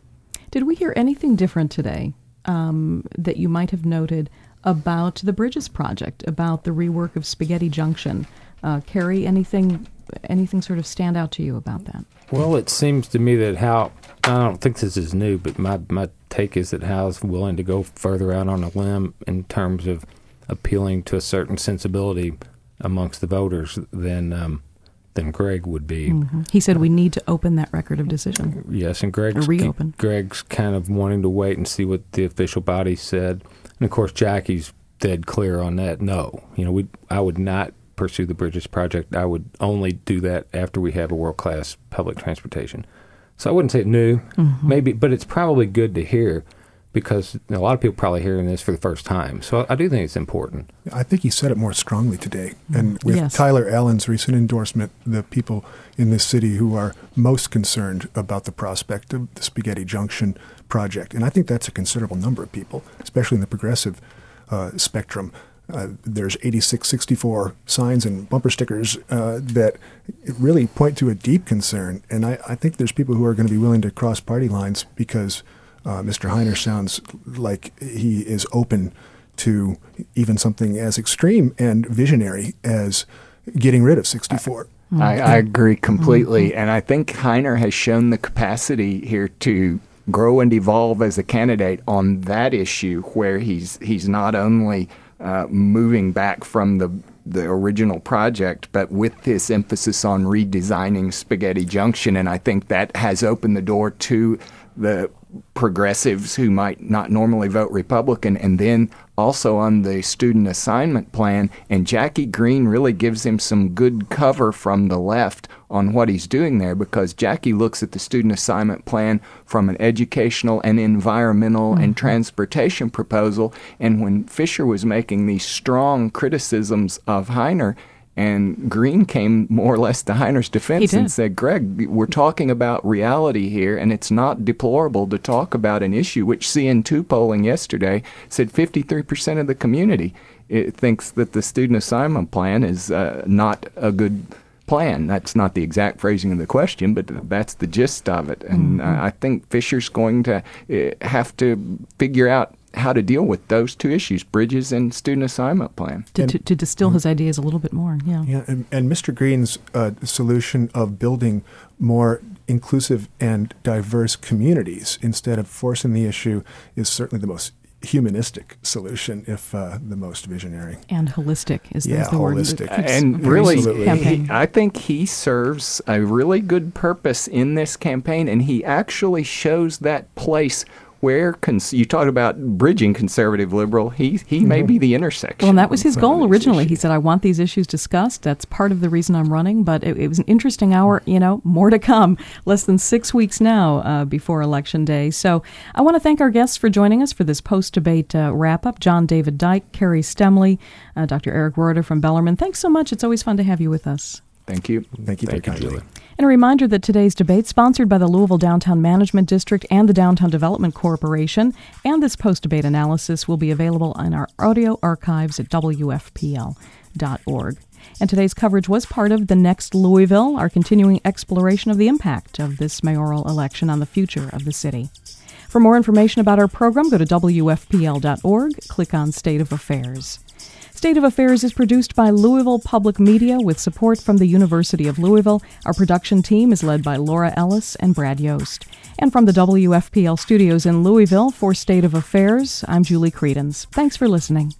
Did we hear anything different today um, that you might have noted about the Bridges project, about the rework of Spaghetti Junction? Uh, Carrie, anything anything sort of stand out to you about that? Well, it seems to me that Hal, I don't think this is new, but my, my take is that Hal's willing to go further out on a limb in terms of appealing to a certain sensibility amongst the voters than um, than Greg would be. Mm-hmm. He said we need to open that record of decision. Yes, and Greg's, or reopen. Greg's kind of wanting to wait and see what the official body said. And, of course, Jackie's dead clear on that. No. You know, we I would not pursue the Bridges project. I would only do that after we have a world-class public transportation. So I wouldn't say new, mm-hmm. maybe, but it's probably good to hear, because a lot of people probably hearing this for the first time. So I do think it's important. I think he said it more strongly today. And with yes. Tyler Allen's recent endorsement, the people in this city who are most concerned about the prospect of the Spaghetti Junction project, and I think that's a considerable number of people, especially in the progressive uh, spectrum. Uh, there's eighty-six sixty-four signs and bumper stickers uh, that really point to a deep concern. And I, I think there's people who are going to be willing to cross party lines because uh, Mister Heiner sounds like he is open to even something as extreme and visionary as getting rid of sixty-four. I, I agree completely. And I think Heiner has shown the capacity here to grow and evolve as a candidate on that issue, where he's he's not only Uh, moving back from the the original project, but with this emphasis on redesigning Spaghetti Junction. And I think that has opened the door to the progressives who might not normally vote Republican, and then also on the student assignment plan. And Jackie Green really gives him some good cover from the left on what he's doing there, because Jackie looks at the student assignment plan from an educational and environmental mm-hmm. and transportation proposal. And when Fisher was making these strong criticisms of Heiner, and Green came more or less to Heiner's defense and said, Greg, we're talking about reality here, and it's not deplorable to talk about an issue, which C N two polling yesterday said fifty-three percent of the community it thinks that the student assignment plan is uh, not a good plan. That's not the exact phrasing of the question, but that's the gist of it. And mm-hmm. uh, I think Fisher's going to uh, have to figure out how to deal with those two issues, Bridges and student assignment plan. To, to, to distill his ideas a little bit more, yeah. Yeah, and, and Mister Green's uh, solution of building more inclusive and diverse communities instead of forcing the issue is certainly the most humanistic solution, if uh, the most visionary. And holistic is, yeah, is the holistic. word. And really, he, I think he serves a really good purpose in this campaign, and he actually shows that place where cons- you talk about bridging conservative liberal, he he mm-hmm. may be the intersection. Well, and that was his goal originally. He said, I want these issues discussed. That's part of the reason I'm running. But it, it was an interesting hour, you know, more to come. Less than six weeks now uh, before Election Day. So I want to thank our guests for joining us for this post-debate uh, wrap-up. John David Dyke, Carrie Stemley, uh, Doctor Eric Rorter from Bellarmine. Thanks so much. It's always fun to have you with us. Thank you. Thank you Thank very you, kindly. And a reminder that today's debate, sponsored by the Louisville Downtown Management District and the Downtown Development Corporation, and this post-debate analysis will be available in our audio archives at W F P L dot org. And today's coverage was part of The Next Louisville, our continuing exploration of the impact of this mayoral election on the future of the city. For more information about our program, go to W F P L dot org, click on State of Affairs. State of Affairs is produced by Louisville Public Media with support from the University of Louisville. Our production team is led by Laura Ellis and Brad Yost. And from the W F P L studios in Louisville for State of Affairs, I'm Julie Credens. Thanks for listening.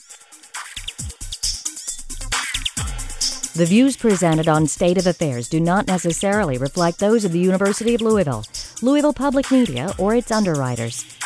The views presented on State of Affairs do not necessarily reflect those of the University of Louisville, Louisville Public Media, or its underwriters.